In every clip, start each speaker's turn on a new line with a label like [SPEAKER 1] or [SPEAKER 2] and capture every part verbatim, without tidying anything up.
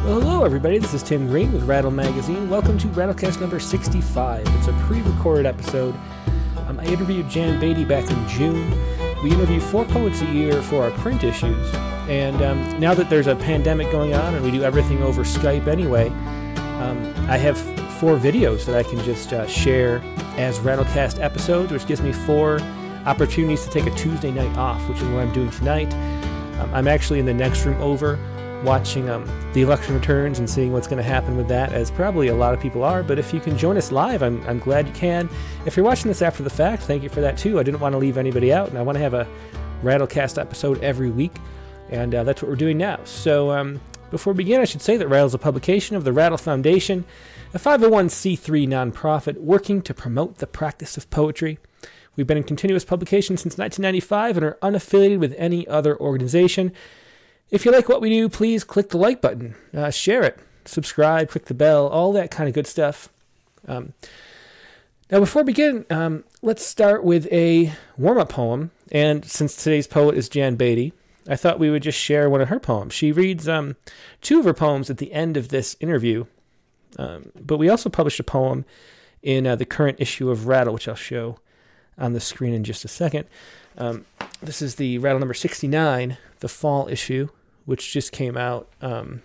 [SPEAKER 1] Well, hello everybody, this is Tim Green with Rattle Magazine. Welcome to Rattlecast number sixty-five. It's a pre-recorded episode. Um, I interviewed Jan Beatty back in June. We interview four poets a year for our print issues. And um, now that there's a pandemic going on and we do everything over Skype anyway, um, I have four videos that I can just uh, share as Rattlecast episodes, which gives me four opportunities to take a Tuesday night off, which is what I'm doing tonight. Um, I'm actually in the next room over watching um, the election returns and seeing what's going to happen with that, as probably a lot of people are. But if you can join us live, I'm, I'm glad you can. If you're watching this after the fact, thank you for that too. I didn't want to leave anybody out, and I want to have a Rattlecast episode every week, and uh, that's what we're doing now. So um, before we begin, I should say that Rattle is a publication of the Rattle Foundation, a five oh one c three nonprofit working to promote the practice of poetry. We've been in continuous publication since nineteen ninety-five and are unaffiliated with any other organization. If you like what we do, please click the like button, uh, share it, subscribe, click the bell, all that kind of good stuff. Um, now, before we begin, um, let's start with a warm-up poem. And since today's poet is Jan Beatty, I thought we would just share one of her poems. She reads um, two of her poems at the end of this interview, um, but we also published a poem in uh, the current issue of Rattle, which I'll show on the screen in just a second. Um, this is the Rattle number sixty-nine, the fall issue, which just came out um,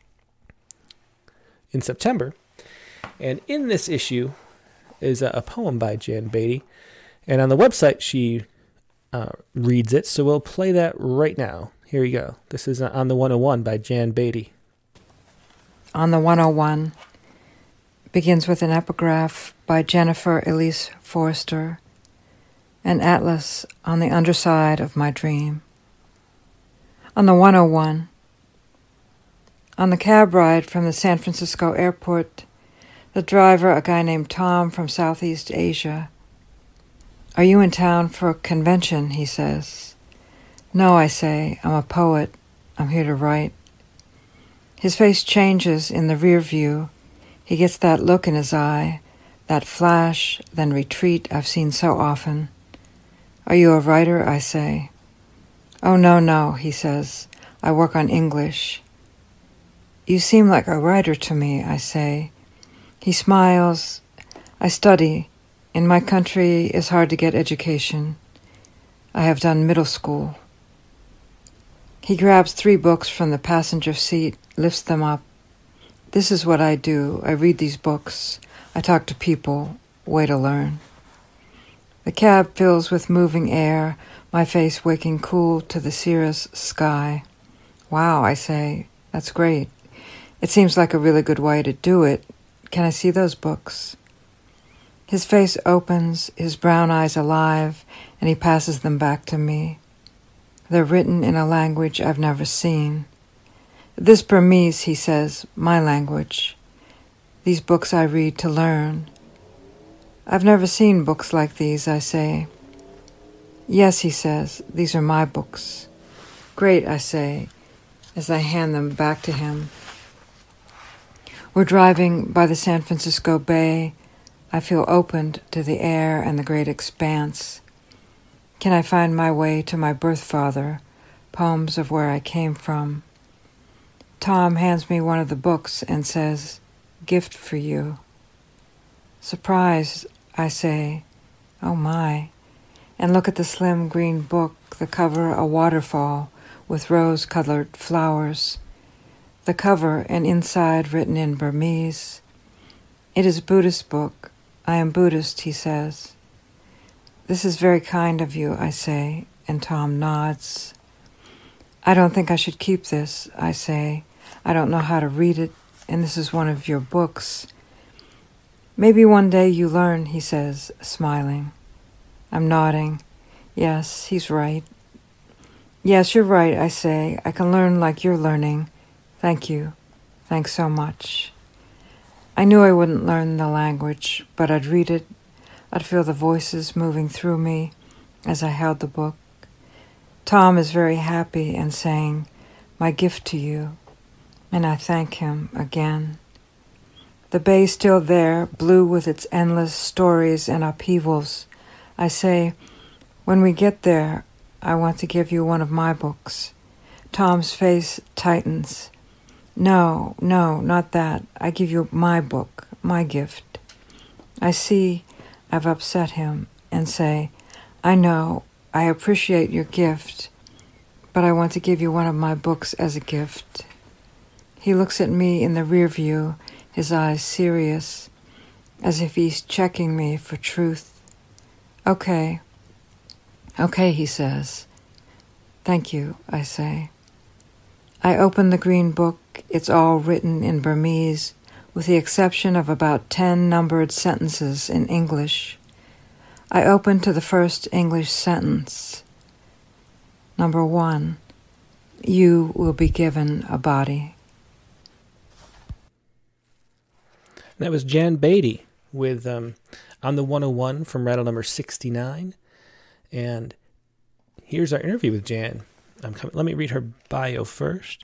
[SPEAKER 1] in September. And in this issue is a, a poem by Jan Beatty. And on the website, she uh, reads it. So we'll play that right now. Here you go. This is uh, On the one oh one by Jan Beatty.
[SPEAKER 2] On the one oh one begins with an epigraph by Jennifer Elise Forrester. An atlas on the underside of my dream. On the one oh one, on the cab ride from the San Francisco airport, the driver, a guy named Tom from Southeast Asia. Are you in town for a convention, he says. No, I say, I'm a poet. I'm here to write. His face changes in the rear view. He gets that look in his eye, that flash, then retreat I've seen so often. Are you a writer, I say. Oh, no, no, he says. I work on English. You seem like a writer to me, I say. He smiles. I study. In my country, it's hard to get education. I have done middle school. He grabs three books from the passenger seat, lifts them up. This is what I do. I read these books. I talk to people. Way to learn. The cab fills with moving air, my face waking cool to the cirrus sky. Wow, I say, that's great. It seems like a really good way to do it. Can I see those books? His face opens, his brown eyes alive, and he passes them back to me. They're written in a language I've never seen. This Burmese, he says, my language. These books I read to learn. I've never seen books like these, I say. Yes, he says, these are my books. Great, I say, as I hand them back to him. We're driving by the San Francisco Bay. I feel opened to the air and the great expanse. Can I find my way to my birth father, poems of where I came from? Tom hands me one of the books and says, gift for you. Surprised, I say, oh my, and look at the slim green book, the cover a waterfall with rose-colored flowers. The cover and inside written in Burmese. It is a Buddhist book. I am Buddhist, he says. This is very kind of you, I say, and Tom nods. I don't think I should keep this, I say. I don't know how to read it, and this is one of your books. Maybe one day you learn, he says, smiling. I'm nodding. Yes, he's right. Yes, you're right, I say. I can learn like you're learning. Thank you. Thanks so much. I knew I wouldn't learn the language, but I'd read it. I'd feel the voices moving through me as I held the book. Tom is very happy and saying, my gift to you. And I thank him again. The bay's still there, blue with its endless stories and upheavals. I say, when we get there, I want to give you one of my books. Tom's face tightens. No, no, not that. I give you my book, my gift. I see I've upset him and say, I know, I appreciate your gift, but I want to give you one of my books as a gift. He looks at me in the rear view, his eyes serious, as if he's checking me for truth. Okay. Okay, he says. Thank you, I say. I open the green book. It's all written in Burmese, with the exception of about ten numbered sentences in English. I open to the first English sentence. Number one, you will be given a body.
[SPEAKER 1] That was Jan Beatty with um, On the one oh one from Rattle number sixty-nine. And here's our interview with Jan. I'm coming, let me read her bio first.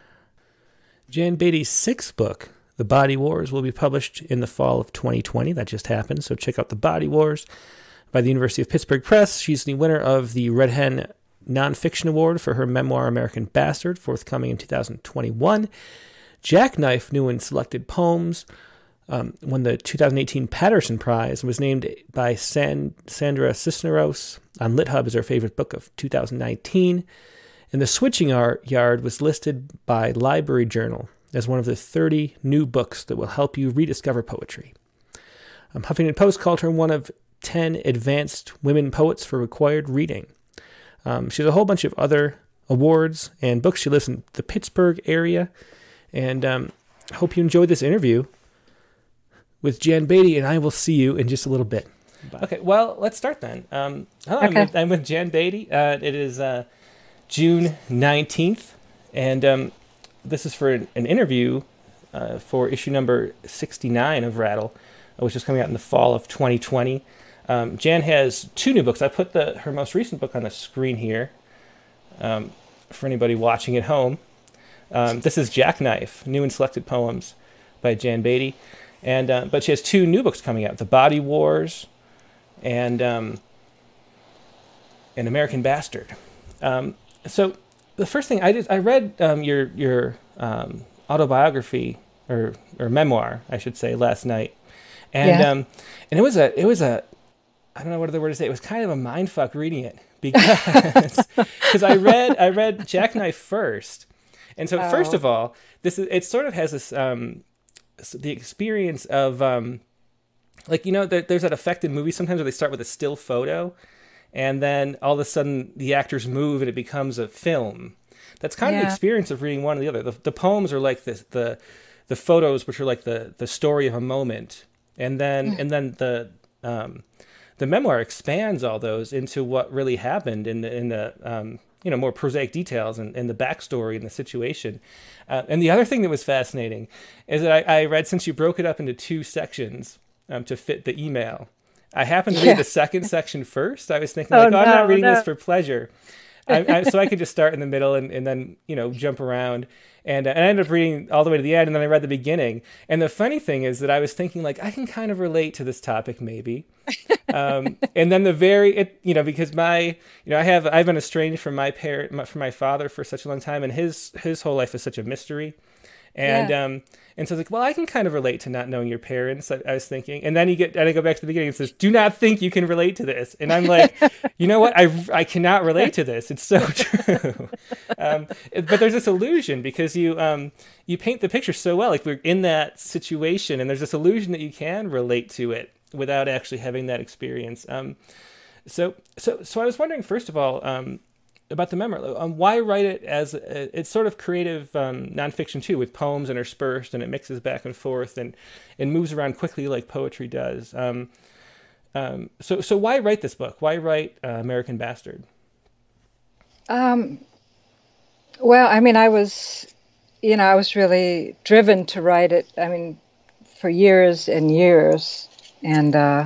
[SPEAKER 1] Jan Beatty's sixth book, The Body Wars, will be published in the fall of twenty twenty. That just happened, so check out The Body Wars by the University of Pittsburgh Press. She's the winner of the Red Hen Nonfiction Award for her memoir, American Bastard, forthcoming in two thousand twenty-one. Jackknife New and Selected Poems um, won the two thousand eighteen Patterson Prize and was named by San, Sandra Cisneros on LitHub as her favorite book of two thousand nineteen. And The Switching Yard was listed by Library Journal as one of the thirty new books that will help you rediscover poetry. Um, Huffington Post called her one of ten advanced women poets for required reading. Um, she has a whole bunch of other awards and books. She lives in the Pittsburgh area. And um, I hope you enjoyed this interview with Jan Beatty, and I will see you in just a little bit. Bye. Okay, well, let's start then. Um, hello, okay. I'm, with, I'm with Jan Beatty. Uh, it is uh, June nineteenth, and um, this is for an, an interview uh, for issue number sixty-nine of Rattle, which is coming out in the fall of twenty twenty. Um, Jan has two new books. I put the her most recent book on the screen here um, for anybody watching at home. Um, this is Jackknife, New and Selected Poems by Jan Beatty. And, uh, but she has two new books coming out, The Body Wars and um, An American Bastard. Um, so the first thing, I did, I read um, your your um, autobiography, or or memoir, I should say, last night. And
[SPEAKER 2] yeah.
[SPEAKER 1] um, and it was a, it was a, I don't know what other word to say, it was kind of a mindfuck reading it. Because cause I read I read Jackknife first. And so, oh. first of all, this is it. Sort of has this um, the experience of um, like you know, there, there's that effect in movies sometimes where they start with a still photo, and then all of a sudden the actors move and it becomes a film. That's kind yeah. of the experience of reading one or the other. The, the poems are like the the the photos, which are like the the story of a moment, and then mm. and then the um, the memoir expands all those into what really happened in the in the um, you know, more prosaic details and, and the backstory and the situation. Uh, and the other thing that was fascinating is that I, I read, since you broke it up into two sections um, to fit the email, I happened to read yeah. the second section first. I was thinking, like, oh, oh no, I'm not reading no. this for pleasure. I, I, so I could just start in the middle and, and then, you know, jump around. And, uh, and I ended up reading all the way to the end, and then I read the beginning. And the funny thing is that I was thinking, like, I can kind of relate to this topic, maybe. Um, and then the very, it, you know, because my, you know, I have, I've been estranged from my parent, my, from my father for such a long time, and his his whole life is such a mystery. And yeah. um, and so it's like, well, I can kind of relate to not knowing your parents, I, I was thinking. And then you get, and I go back to the beginning and says, do not think you can relate to this. And I'm like, you know what? I, I cannot relate to this. It's so true. um, but there's this illusion because you um, you paint the picture so well. Like, we're in that situation, and there's this illusion that you can relate to it without actually having that experience. Um, so, so, so I was wondering, first of all, um, about the memoir. Um, why write it as a, it's sort of creative um, nonfiction too, with poems interspersed, and it mixes back and forth and and moves around quickly like poetry does. Um, um, so, so why write this book? Why write uh, American Bastard?
[SPEAKER 2] Um, well, I mean, I was, you know, I was really driven to write it. I mean, for years and years. And uh,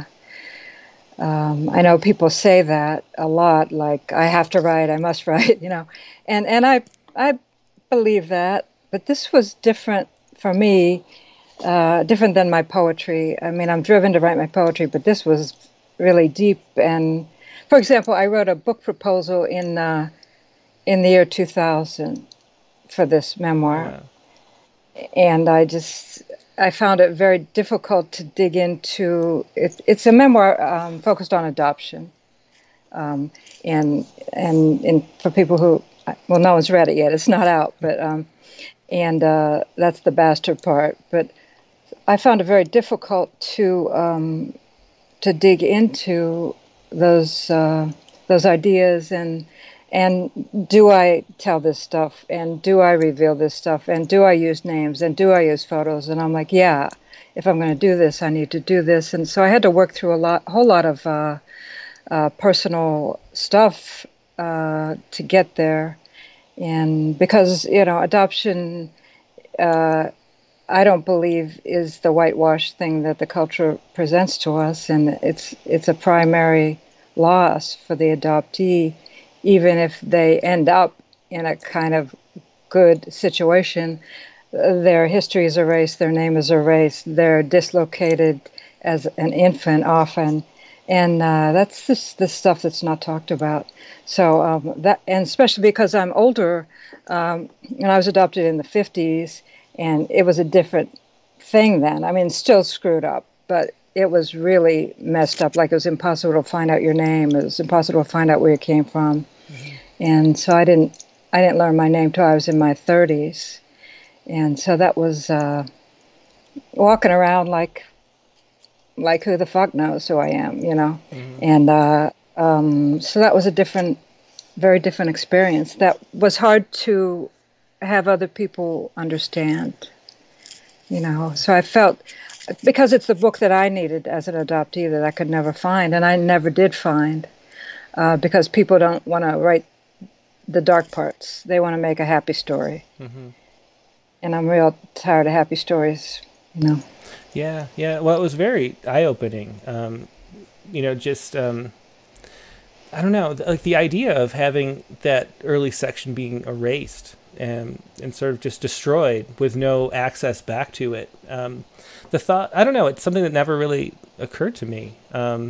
[SPEAKER 2] um, I know people say that a lot, like, I have to write, I must write, you know. And and I I believe that, but this was different for me, uh, different than my poetry. I mean, I'm driven to write my poetry, but this was really deep. And, for example, I wrote a book proposal in uh, in the year two thousand for this memoir. Wow. and I just I found it very difficult to dig into it. It's a memoir um, focused on adoption, um, and and and for people who, well, no one's read it yet. It's not out, but um, and uh, that's the bastard part. But I found it very difficult to um, to dig into those uh, those ideas, and and do I tell this stuff, and do I reveal this stuff, and do I use names, and do I use photos? And I'm like, yeah, if I'm going to do this, I need to do this. And so I had to work through a lot, whole lot of uh, uh, personal stuff uh, to get there. And because, you know, adoption, uh, I don't believe is the whitewash thing that the culture presents to us, and it's it's a primary loss for the adoptee, even if they end up in a kind of good situation. Their history is erased, their name is erased, they're dislocated as an infant often, and uh, that's the, the stuff that's not talked about. So um, that, and especially because I'm older, um, and I was adopted in the fifties, and it was a different thing then. I mean, still screwed up, but it was really messed up. Like, it was impossible to find out your name. It was impossible to find out where you came from. Mm-hmm. And so I didn't, I didn't learn my name till I was in my thirties. And so that was uh, walking around like, like who the fuck knows who I am, you know? Mm-hmm. And uh, um, so that was a different, very different experience. That was hard to have other people understand, you know. So I felt, because it's the book that I needed as an adoptee that I could never find, and I never did find, uh, because people don't want to write the dark parts. They want to make a happy story. Mm-hmm. And I'm real tired of happy stories, you know.
[SPEAKER 1] Yeah, yeah. Well, it was very eye-opening. Um, you know, just, um, I don't know, like the idea of having that early section being erased and and sort of just destroyed with no access back to it. Um, the thought, I don't know, it's something that never really occurred to me, um,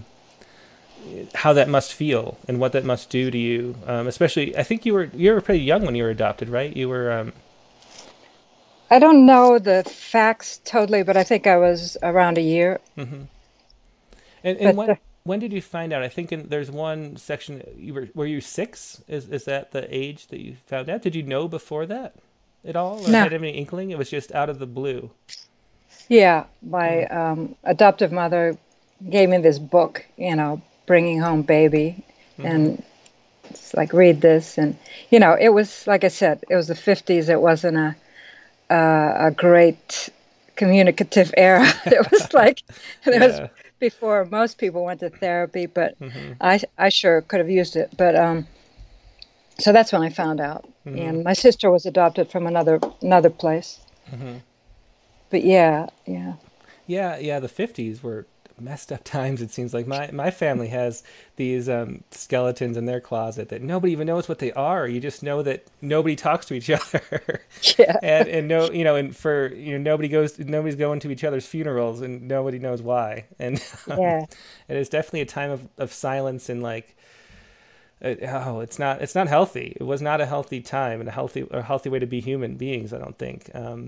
[SPEAKER 1] how that must feel and what that must do to you. Um, especially, I think you were you were pretty young when you were adopted, right? You were... Um...
[SPEAKER 2] I don't know the facts totally, but I think I was around a year.
[SPEAKER 1] Mm-hmm. And, and when... The... When did you find out? I think in, there's one section, you were were you six? Is is that the age that you found out? Did you know before that at all? Or
[SPEAKER 2] no.
[SPEAKER 1] Had any inkling? It was just out of the blue.
[SPEAKER 2] Yeah, my mm. um, adoptive mother gave me this book, you know, Bringing Home Baby. Mm-hmm. And it's like, read this. And, you know, it was, like I said, it was the fifties. It wasn't a, uh, a great communicative era. It was like, it yeah. was... before most people went to therapy, but mm-hmm. I I sure could have used it. But um, so that's when I found out. Mm-hmm. And my sister was adopted from another another place. Mm-hmm. But yeah, yeah,
[SPEAKER 1] yeah, yeah. The fifties were messed up times. It seems like my my family has these um, skeletons in their closet that nobody even knows what they are. You just know that nobody talks to each other.
[SPEAKER 2] Yeah,
[SPEAKER 1] and and no, you know, and for you know, nobody goes, nobody's going to each other's funerals, and nobody knows why. And um, yeah, it is definitely a time of, of silence and like, uh, oh, it's not it's not healthy. It was not a healthy time and a healthy a healthy way to be human beings. I don't think. Um,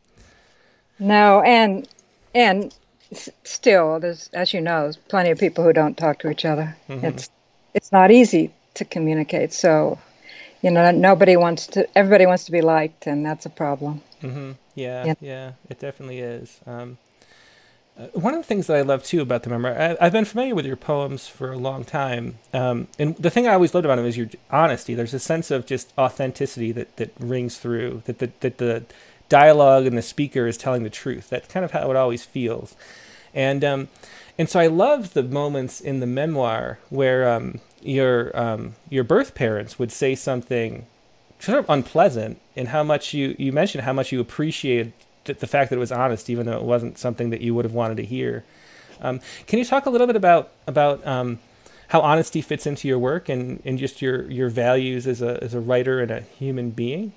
[SPEAKER 2] no, and and. Still, there's, as you know, there's plenty of people who don't talk to each other. Mm-hmm. It's it's not easy to communicate. So, you know, nobody wants to. Everybody wants to be liked, and that's a problem.
[SPEAKER 1] Mm-hmm. Yeah, yeah, yeah, it definitely is. Um, uh, one of the things that I love too about the memoir, I, I've been familiar with your poems for a long time, um, and the thing I always loved about them is your honesty. There's a sense of just authenticity that that rings through. That the that the dialogue and the speaker is telling the truth. That's kind of how it always feels. And um, and so I love the moments in the memoir where um, your um, your birth parents would say something sort of unpleasant, and how much you, you mentioned how much you appreciated th- the fact that it was honest, even though it wasn't something that you would have wanted to hear. Um, can you talk a little bit about about um, how honesty fits into your work and, and just your, your values as a as a writer and a human being?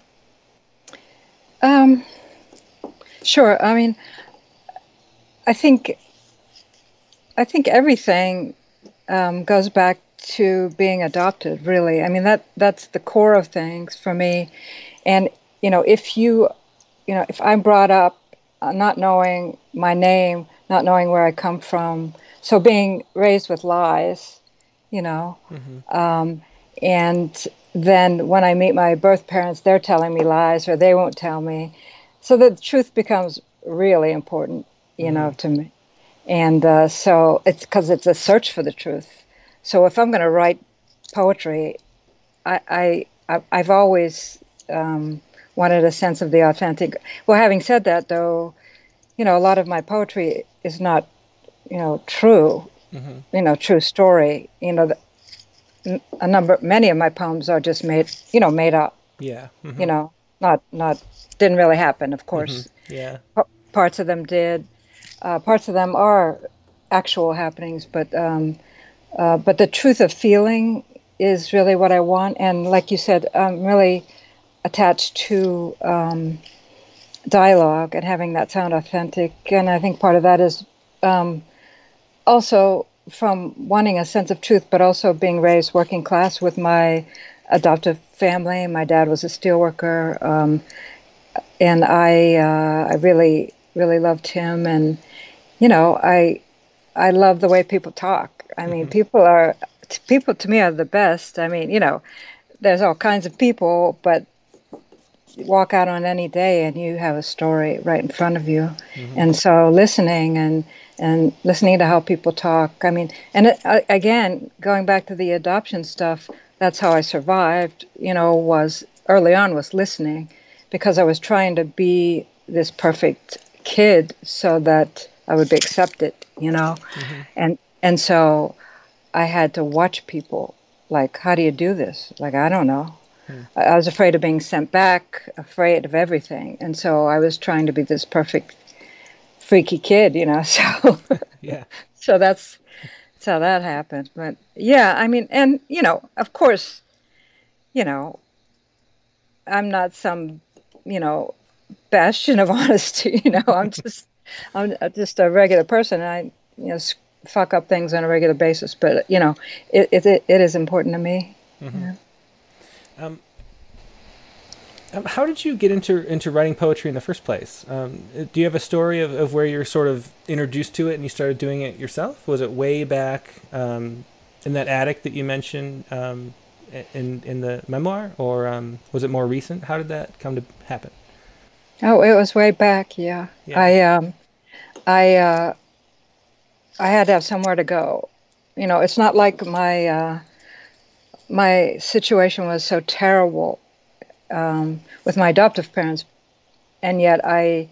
[SPEAKER 2] Um, sure. I mean, I think, I think everything um, goes back to being adopted, really. I mean, that that's the core of things for me. And, you know, if you, you know, if I'm brought up uh, not knowing my name, not knowing where I come from, so being raised with lies, you know,
[SPEAKER 1] Mm-hmm.
[SPEAKER 2] um, and then when I meet my birth parents, they're telling me lies or they won't tell me. So the truth becomes really important, you know,
[SPEAKER 1] Mm-hmm.
[SPEAKER 2] to me. And uh, so it's because it's a search for the truth. So if I'm going to write poetry, I, I, I- I've always um, wanted a sense of the authentic. Well, having said that, though, you know, a lot of my poetry is not, you know, true,
[SPEAKER 1] Mm-hmm.
[SPEAKER 2] you know, true story. You know, the, a number, many of my poems are just made, you know, made up.
[SPEAKER 1] Yeah.
[SPEAKER 2] You
[SPEAKER 1] Mm-hmm.
[SPEAKER 2] know, not, not, didn't really happen. Of
[SPEAKER 1] Mm-hmm.
[SPEAKER 2] course,
[SPEAKER 1] Yeah.
[SPEAKER 2] P- parts of them did. Uh, parts of them are actual happenings, but um, uh, but the truth of feeling is really what I want. And like you said, I'm really attached to um, dialogue and having that sound authentic. And I think part of that is um, also from wanting a sense of truth, but also being raised working class with my adoptive family. My dad was a steelworker, um, and I uh, I really really loved him. And you know, I I love the way people talk. I mean,
[SPEAKER 1] Mm-hmm.
[SPEAKER 2] people are people to me are the best. I mean, you know, there's all kinds of people, but you walk out on any day and you have a story right in front of you.
[SPEAKER 1] Mm-hmm.
[SPEAKER 2] And so listening and and listening to how people talk. I mean, and it, uh, again, going back to the adoption stuff, that's how I survived, you know, was early on was listening because I was trying to be this perfect kid so that I would be accepted, you know.
[SPEAKER 1] Mm-hmm.
[SPEAKER 2] And and so I had to watch people like, how do you do this? Like, I don't know.
[SPEAKER 1] Mm-hmm.
[SPEAKER 2] I was afraid of being sent back, afraid of everything. And so I was trying to be this perfect freaky kid, you know. So
[SPEAKER 1] Yeah.
[SPEAKER 2] so that's that's how that happened. But yeah, I mean, and you know, of course, you know, I'm not some, you know, bastion of honesty, you know. I'm just I'm just a regular person and I, you know, s- fuck up things on a regular basis, but you know, it it it is important to me.
[SPEAKER 1] Mm-hmm.
[SPEAKER 2] Yeah.
[SPEAKER 1] Um, um, how did you get into into writing poetry in the first place? Um, do you have a story of, of where you're sort of introduced to it and you started doing it yourself? Was it way back um, in that attic that you mentioned um, in in the memoir, or um, was it more recent? How did that come to happen?
[SPEAKER 2] Oh, it was way back, yeah.
[SPEAKER 1] Yeah.
[SPEAKER 2] I um I uh I had to have somewhere to go. You know, it's not like my uh, my situation was so terrible um, with my adoptive parents, and yet I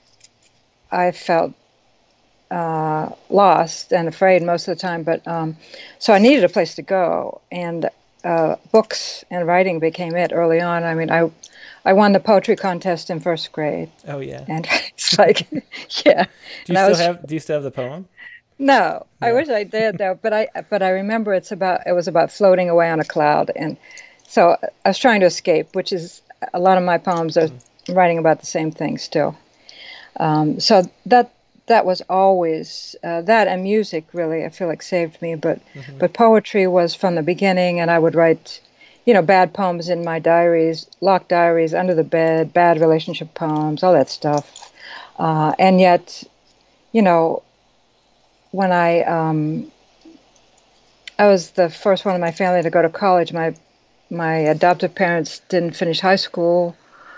[SPEAKER 2] I felt uh, lost and afraid most of the time. But um, so I needed a place to go, and uh, books and writing became it early on. I mean, I I won the poetry contest in first grade,
[SPEAKER 1] Oh yeah.
[SPEAKER 2] and it's like, yeah,
[SPEAKER 1] Do you
[SPEAKER 2] and I
[SPEAKER 1] still
[SPEAKER 2] was
[SPEAKER 1] have Do you still have the poem?
[SPEAKER 2] no, I
[SPEAKER 1] No.
[SPEAKER 2] wish I did though, but I but I remember it's about it was about floating away on a cloud, and so I was trying to escape, which is a lot of my poems are
[SPEAKER 1] Mm-hmm.
[SPEAKER 2] writing about the same thing still. Um, so that that was always uh, that and music really I feel like saved me, but
[SPEAKER 1] Mm-hmm.
[SPEAKER 2] but poetry was from the beginning, and I would write, you know, bad poems in my diaries, locked diaries under the bed, bad relationship poems, all that stuff, uh, and yet, you know, when I um, I was the first one in my family to go to college. My my adoptive parents didn't finish high school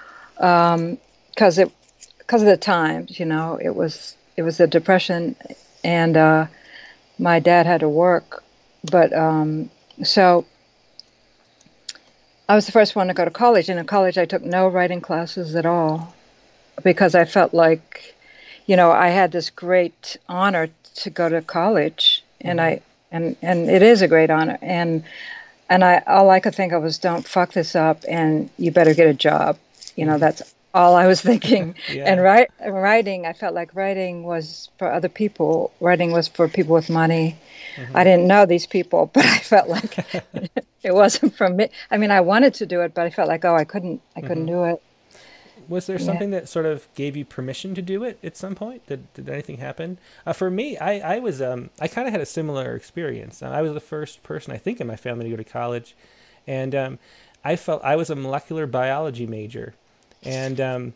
[SPEAKER 2] because it because of the times. You know, it was it was the depression, and uh, my dad had to work. But um, so I was the first one to go to college, and in college I took no writing classes at all because I felt like, you know, I had this great honor to go to college, and
[SPEAKER 1] Mm-hmm.
[SPEAKER 2] I and and it is a great honor, and And I all I could think of was don't fuck this up and you better get a job. You know,
[SPEAKER 1] Mm-hmm.
[SPEAKER 2] that's all I was thinking. And
[SPEAKER 1] Yeah.
[SPEAKER 2] write, writing, I felt like writing was for other people. Writing was for people with money. I
[SPEAKER 1] Mm-hmm.
[SPEAKER 2] didn't know these people, but I felt like it wasn't for me. I mean, I wanted to do it, but I felt like, oh, I couldn't I couldn't
[SPEAKER 1] Mm-hmm.
[SPEAKER 2] do it.
[SPEAKER 1] Was there
[SPEAKER 2] Yeah.
[SPEAKER 1] something that sort of gave you permission to do it at some point? Did, did anything happen? Uh, for me, I, I was um, I kind of had a similar experience. Uh, I was the first person I think in my family to go to college, and um, I felt I was a molecular biology major, and um,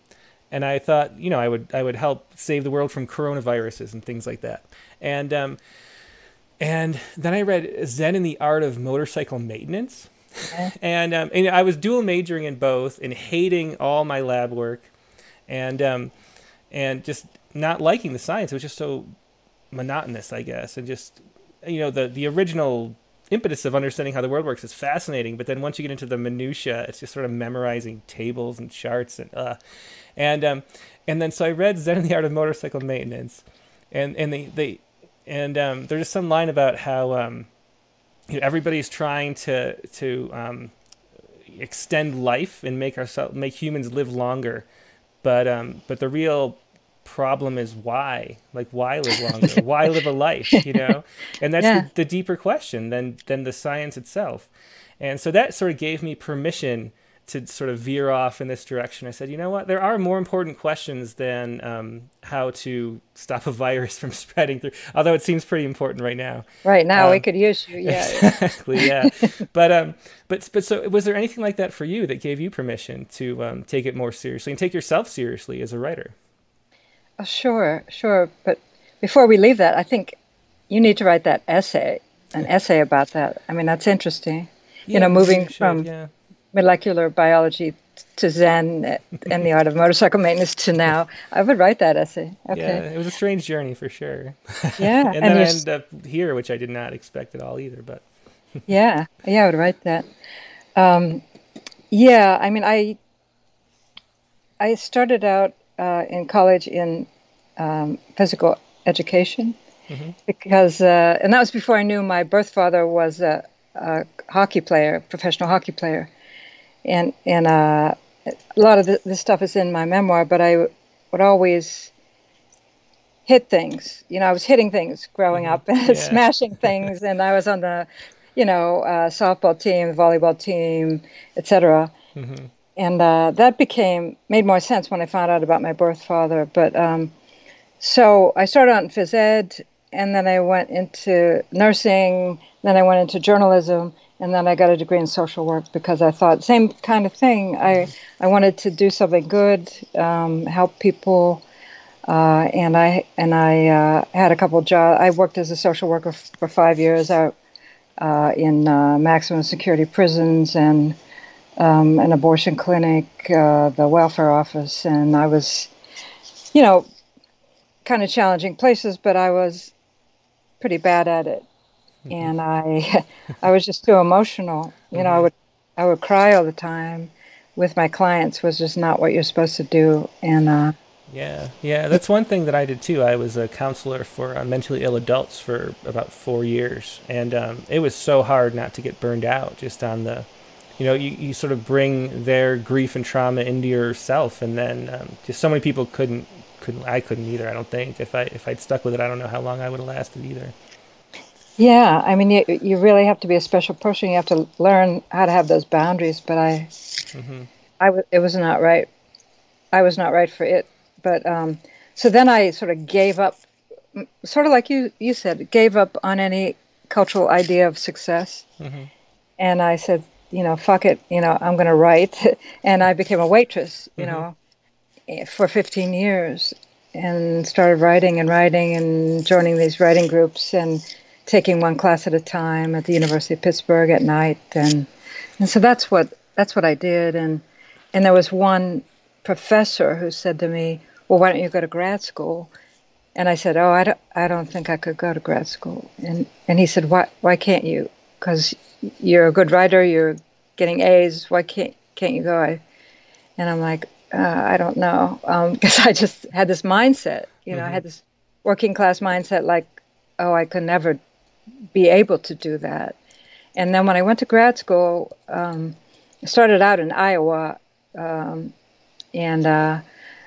[SPEAKER 1] and I thought, you know, I would I would help save the world from coronaviruses and things like that. And um, and then I read Zen and the Art of Motorcycle Maintenance. Okay. And um, and I was dual majoring in both and hating all my lab work, and um, and just not liking the science. It was just so monotonous, I guess, and just, you know, the the original impetus of understanding how the world works is fascinating, but then once you get into the minutia, it's just sort of memorizing tables and charts and uh, and um, and then so I read Zen and the Art of Motorcycle Maintenance, and and they they and um, there's just some line about how um, you know, everybody's trying to to um, extend life and make ourselves make humans live longer, but um, but the real problem is why, like, why live longer? Why live a life, you know? And that's yeah. the, the deeper question than than the science itself. And so that sort of gave me permission to sort of veer off in this direction. I said, you know what? There are more important questions than um, how to stop a virus from spreading through, although it seems pretty important right now.
[SPEAKER 2] Right now,
[SPEAKER 1] um,
[SPEAKER 2] we could use you, yeah.
[SPEAKER 1] Exactly, yeah. but um, but but so was there anything like that for you that gave you permission to um, take it more seriously and take yourself seriously as a writer?
[SPEAKER 2] Oh, sure, sure. But before we leave that, I think you need to write that essay, an essay about that. I mean, that's interesting. Yeah, you know, moving should, from yeah. molecular biology to Zen and the art of motorcycle maintenance to now. I would write that essay. Okay.
[SPEAKER 1] Yeah, it was a strange journey for sure.
[SPEAKER 2] Yeah.
[SPEAKER 1] and, and then I ended up here, which I did not expect at all either. But
[SPEAKER 2] yeah, yeah, I would write that. Um, yeah, I mean, I I started out Uh, in college in um, physical education, mm-hmm. because uh, and that was before I knew my birth father was a, a hockey player, professional hockey player, and and uh, a lot of the, this stuff is in my memoir. But I w- would always hit things. You know, I was hitting things growing mm-hmm. up and yeah. smashing things, and I was on the, you know, uh, softball team, volleyball team, et cetera. Mm-hmm. And uh, that became, made more sense when I found out about my birth father. But um, so I started out in phys ed, and then I went into nursing, then I went into journalism, and then I got a degree in social work because I thought, same kind of thing. I, I wanted to do something good, um, help people. Uh, and I and I uh, had a couple of jobs. I worked as a social worker f- for five years out uh, in uh, maximum security prisons and Um, an abortion clinic, uh, the welfare office, and I was, you know, kind of challenging places, but I was pretty bad at it, and I, I was just too emotional. You mm-hmm. know, I would, I would cry all the time with my clients. Was just not what you're supposed to do, and uh,
[SPEAKER 1] yeah, yeah, that's one thing that I did too. I was a counselor for uh, mentally ill adults for about four years, and um, it was so hard not to get burned out just on the. You know, you, you sort of bring their grief and trauma into yourself, and then um, just so many people couldn't, couldn't. I couldn't either. I don't think if I if I'd stuck with it, I don't know how long I would have lasted either.
[SPEAKER 2] Yeah, I mean, you you really have to be a special person. You have to learn how to have those boundaries. But I, mm-hmm. I w- it was not right. I was not right for it. But um, so then I sort of gave up, sort of like you you said, gave up on any cultural idea of success, mm-hmm. and I said, you know, fuck it, you know, I'm going to write. And I became a waitress, you mm-hmm. know, for fifteen years and started writing and writing and joining these writing groups and taking one class at a time at the University of Pittsburgh at night. And and so that's what that's what I did. And and there was one professor who said to me, well, why don't you go to grad school? And I said, oh, I don't, I don't think I could go to grad school. And and he said, why why can't you? Because you're a good writer, you're getting A's, why can't can't you go? I, and I'm like, uh, I don't know, because um, I just had this mindset, you know, mm-hmm. I had this working class mindset like, oh, I could never be able to do that. And then when I went to grad school, um, I started out in Iowa, um, and uh,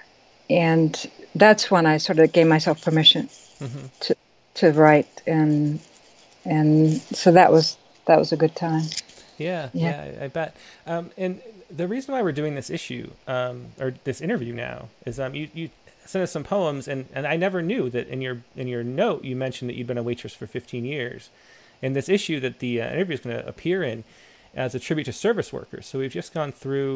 [SPEAKER 2] and that's when I sort of gave myself permission mm-hmm. to to write, and and so that was that was a good time.
[SPEAKER 1] Yeah, yeah, yeah I, I bet. Um, and the reason why we're doing this issue, um, or this interview now, is um, you, you sent us some poems, and, and I never knew that in your in your note you mentioned that you'd been a waitress for fifteen years. And this issue that the uh, interview is going to appear in as a tribute to service workers. So we've just gone through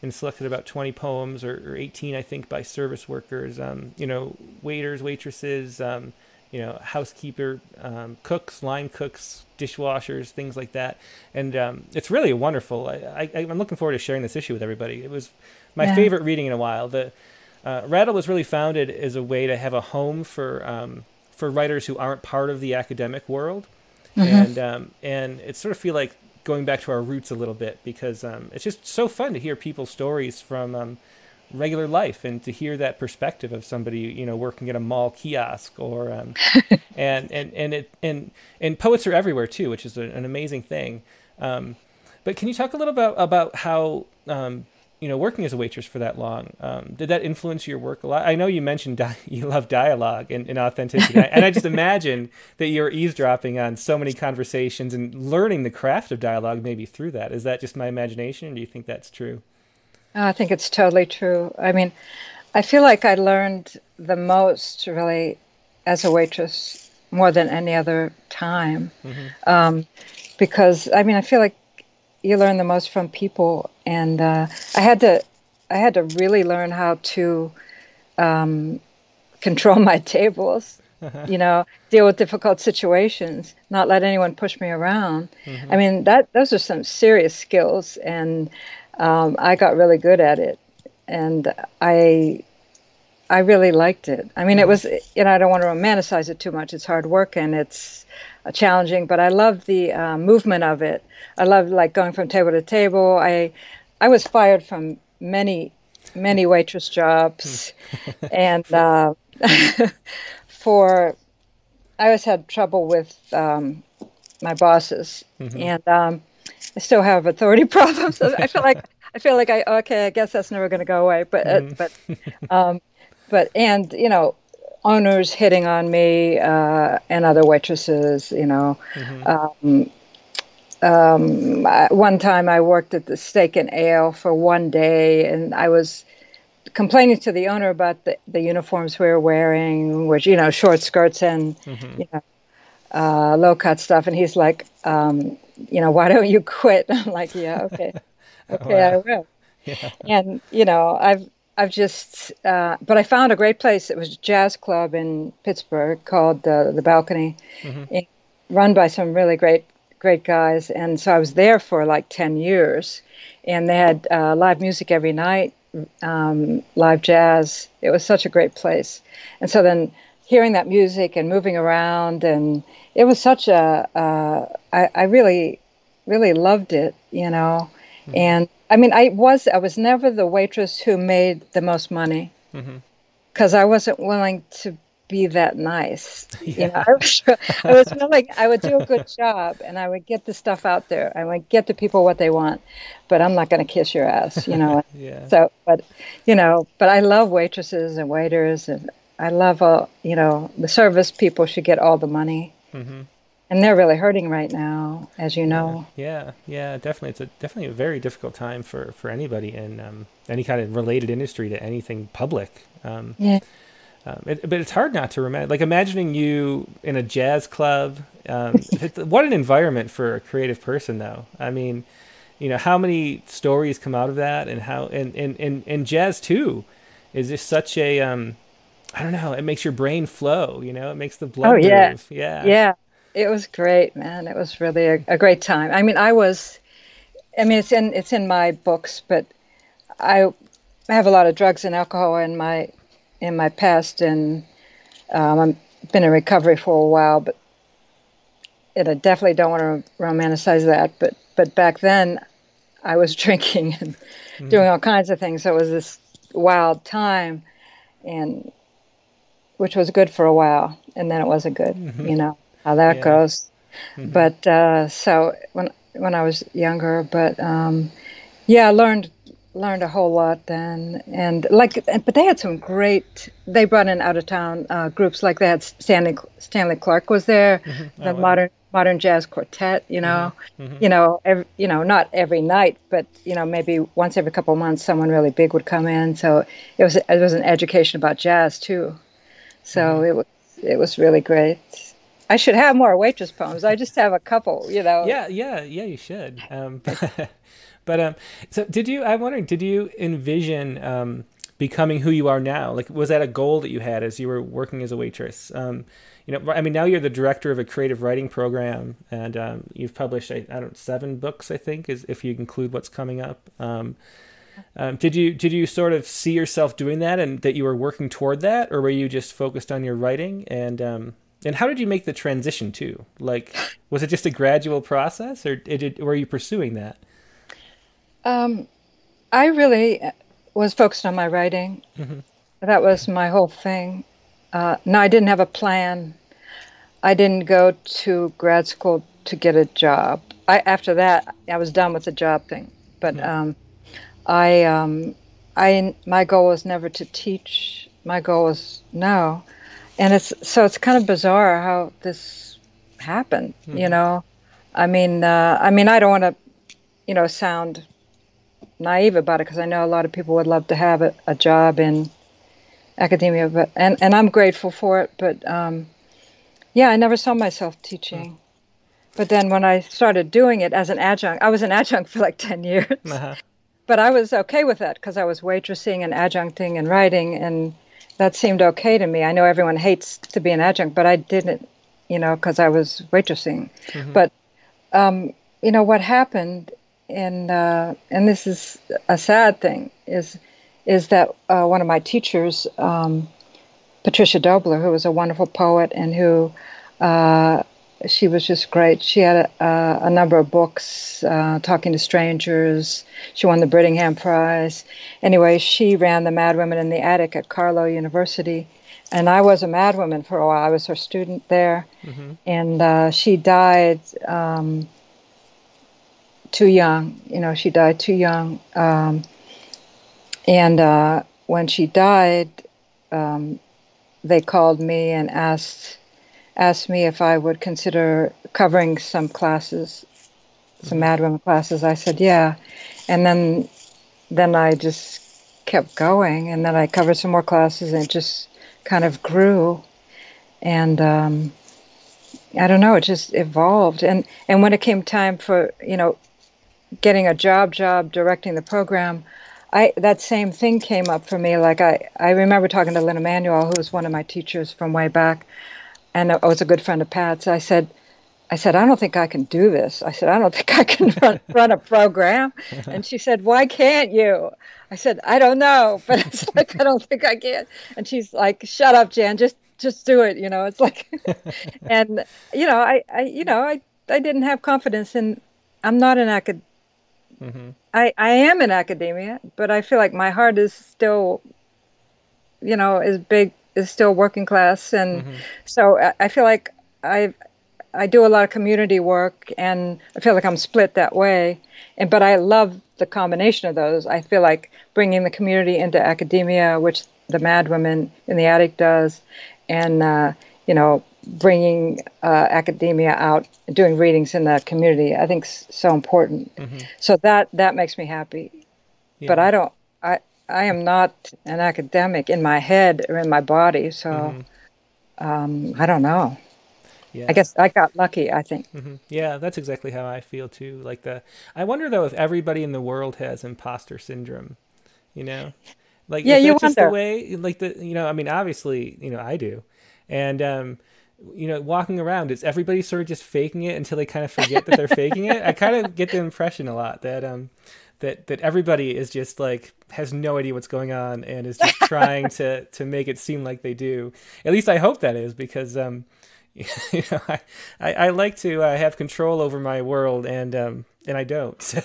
[SPEAKER 1] and selected about twenty poems, or, or eighteen, I think, by service workers, um, you know, waiters, waitresses, um, you know, housekeeper, um, cooks, line cooks, dishwashers, things like that. And um, it's really wonderful. I, I, I'm looking forward to sharing this issue with everybody. It was my yeah. favorite reading in a while. The uh, Rattle was really founded as a way to have a home for um, for writers who aren't part of the academic world. Mm-hmm. And um, and it sort of feel like going back to our roots a little bit, because um, it's just so fun to hear people's stories from um, regular life, and to hear that perspective of somebody, you know, working at a mall kiosk, or um, and and and it and and poets are everywhere too, which is a, an amazing thing. Um, but can you talk a little bit about, about how um, you know, working as a waitress for that long, um, did that influence your work a lot? I know you mentioned di- you love dialogue and, and authenticity, and I just imagine that you're eavesdropping on so many conversations and learning the craft of dialogue maybe through that. Is that just my imagination, or do you think that's true?
[SPEAKER 2] I think it's totally true. I mean, I feel like I learned the most really as a waitress more than any other time. Mm-hmm. Um, because, I mean, I feel like you learn the most from people, and uh, I had to, I had to really learn how to um, control my tables, uh-huh. you know, deal with difficult situations, not let anyone push me around. Mm-hmm. I mean, that those are some serious skills, and um, I got really good at it, and I, I really liked it. I mean, mm-hmm. it was, you know, I don't want to romanticize it too much. It's hard work, and it's uh, challenging, but I love the uh, movement of it. I love like going from table to table. I, I was fired from many, many waitress jobs, and uh, for, I always had trouble with um, my bosses, mm-hmm. and um, I still have authority problems. So I feel like I feel like I okay. I guess that's never going to go away. But mm-hmm. uh, but um, but and you know, owners hitting on me uh, and other waitresses. You know. Mm-hmm. Um, Um, one time I worked at the Steak and Ale for one day, and I was complaining to the owner about the, the uniforms we were wearing, which, you know, short skirts and, mm-hmm. you know, uh, low-cut stuff. And he's like, um, you know, why don't you quit? I'm like, yeah, okay. Okay, wow. I will. Yeah. And, you know, I've I've just, uh, but I found a great place. It was a jazz club in Pittsburgh called uh, The Balcony, mm-hmm. run by some really great great guys. And so I was there for like ten years, and they had uh, live music every night, um, live jazz. It was such a great place. And so then hearing that music and moving around, and it was such a, uh, I, I really, really loved it, you know. Mm-hmm. And I mean, I was, I was never the waitress who made the most money, because mm-hmm. I wasn't willing to be that nice. Yeah. You know, I was, I was willing, I would do a good job, and I would get the stuff out there. I would get the people what they want, but I'm not going to kiss your ass, you know.
[SPEAKER 1] Yeah.
[SPEAKER 2] So, but, you know, but I love waitresses and waiters, and I love, all, you know, the service people should get all the money. Mm-hmm. And they're really hurting right now, as you know.
[SPEAKER 1] Yeah, yeah, definitely. It's a definitely a very difficult time for, for anybody in um, any kind of related industry to anything public. Um,
[SPEAKER 2] yeah.
[SPEAKER 1] Um, it, but it's hard not to remember, like imagining you in a jazz club. Um, it, what an environment for a creative person, though. I mean, you know, how many stories come out of that, and how, and, and, and, and jazz too is just such a, um, I don't know, it makes your brain flow, you know, it makes the blood
[SPEAKER 2] oh, yeah.
[SPEAKER 1] move. Yeah.
[SPEAKER 2] Yeah. It was great, man. It was really a, a great time. I mean, I was, I mean, it's in, it's in my books, but I, I have a lot of drugs and alcohol in my, in my past, and um, I've been in recovery for a while, but and I definitely don't want to romanticize that. But but back then, I was drinking and mm-hmm. doing all kinds of things. So it was this wild time, and which was good for a while, and then it wasn't good. Mm-hmm. You know how that yeah. goes. Mm-hmm. But uh, so when when I was younger, but um, yeah, I learned. learned a whole lot then, and like, but they had some great, they brought in out of town uh, groups, like they had Stanley Stanley Clarke was there, mm-hmm. the oh, wow. modern modern jazz quartet, you know, mm-hmm. Mm-hmm. you know, every, you know, not every night, but you know, maybe once every couple of months, someone really big would come in. So it was it was an education about jazz too. So mm-hmm. it was it was really great. I should have more waitress poems. I just have a couple, you know.
[SPEAKER 1] Yeah, yeah, yeah. You should. Um, But um, so did you? I'm wondering, did you envision um, becoming who you are now? Like, was that a goal that you had as you were working as a waitress? Um, you know, I mean, now you're the director of a creative writing program, and um, you've published, I, I don't know, seven books, I think, is if you include what's coming up. Um, um, did you did you sort of see yourself doing that, and that you were working toward that, or were you just focused on your writing? And um, and how did you make the transition too? Like, was it just a gradual process, or did it, were you pursuing that?
[SPEAKER 2] Um, I really was focused on my writing.
[SPEAKER 1] Mm-hmm.
[SPEAKER 2] That was my whole thing. Uh, no, I didn't have a plan. I didn't go to grad school to get a job. I, after that, I was done with the job thing. But
[SPEAKER 1] Mm-hmm.
[SPEAKER 2] um, I, um, I, my goal was never to teach. My goal was no, and it's so it's kind of bizarre how this happened.
[SPEAKER 1] Mm-hmm.
[SPEAKER 2] You know, I mean, uh, I mean, I don't want to, you know, sound naive about it, because I know a lot of people would love to have a, a job in academia, but and, and I'm grateful for it. But um, yeah, I never saw myself teaching. But then when I started doing it as an adjunct, I was an adjunct for like ten years.
[SPEAKER 1] Uh-huh.
[SPEAKER 2] But I was okay with that because I was waitressing and adjuncting and writing, and that seemed okay to me. I know everyone hates to be an adjunct, but I didn't, you know, because I was waitressing.
[SPEAKER 1] Mm-hmm.
[SPEAKER 2] But um, you know what happened, and uh, and this is a sad thing, is is that uh, one of my teachers, um, Patricia Dobler, who was a wonderful poet and who uh, she was just great. She had a, a, a number of books, uh, Talking to Strangers. She won the Brittingham Prize. Anyway, she ran the Mad Women in the Attic at Carlow University. And I was a Mad Woman for a while. I was her student there.
[SPEAKER 1] Mm-hmm.
[SPEAKER 2] And uh, she died um, too young. You know, she died too young. Um, and uh, when she died, um, they called me and asked asked me if I would consider covering some classes, some Mad Women classes. I said, yeah. And then then I just kept going, and then I covered some more classes, and it just kind of grew. And um, I don't know, it just evolved. And, and when it came time for, you know, getting a job job directing the program, I that same thing came up for me. Like I, I remember talking to Lynn Emanuel, who was one of my teachers from way back, and I was a good friend of Pat's. I said, I said, I don't think I can do this. I said, I don't think I can run, run a program. And she said, why can't you? I said, I don't know, but it's like, I don't think I can. And she's like, shut up, Jan, just just do it. You know, it's like, and, you know, I, I you know, I, I didn't have confidence in, I'm not an acad,
[SPEAKER 1] Mm-hmm.
[SPEAKER 2] I, I am in academia, but I feel like my heart is still, you know, is big, is still working class. And
[SPEAKER 1] Mm-hmm.
[SPEAKER 2] so I, I feel like I I do a lot of community work, and I feel like I'm split that way. And but I love the combination of those. I feel like bringing the community into academia, which the Mad Women in the Attic does, and, uh, you know, bringing uh, academia out, doing readings in the community, I think is so important.
[SPEAKER 1] Mm-hmm.
[SPEAKER 2] So that that makes me happy.
[SPEAKER 1] Yeah.
[SPEAKER 2] But I don't, I, I am not an academic in my head or in my body. So
[SPEAKER 1] Mm-hmm.
[SPEAKER 2] um, I don't know.
[SPEAKER 1] Yeah.
[SPEAKER 2] I guess I got lucky, I think.
[SPEAKER 1] Mm-hmm. Yeah, that's exactly how I feel too. Like the, I wonder though if everybody in the world has imposter syndrome, you know, like
[SPEAKER 2] Yeah,
[SPEAKER 1] is
[SPEAKER 2] you
[SPEAKER 1] that just the
[SPEAKER 2] wonder.
[SPEAKER 1] way? Like the, you know, I mean, obviously, you know, I do, and um, you know, walking around, is everybody sort of just faking it until they kind of forget that they're faking it? I kind of get the impression a lot that um, that that everybody is just like has no idea what's going on and is just trying to to make it seem like they do. At least I hope that is, because um. You know, I, I, I like to uh, have control over my world, and um, and I don't. So,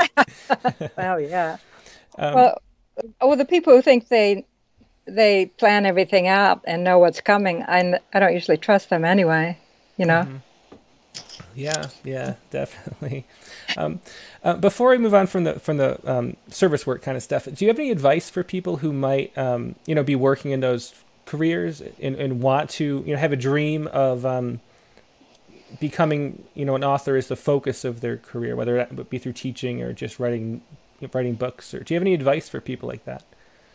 [SPEAKER 2] Well, yeah.
[SPEAKER 1] um,
[SPEAKER 2] Well, well, the people who think they they plan everything out and know what's coming, I, n- I don't usually trust them anyway, you know?
[SPEAKER 1] yeah, yeah, definitely. Um, uh, before we move on from the from the um, service work kind of stuff, do you have any advice for people who might, um, you know, be working in those careers and, and want to, you know, have a dream of um, becoming, you know, an author as the focus of their career, whether that be through teaching or just writing writing books? Or do you have any advice for people like that?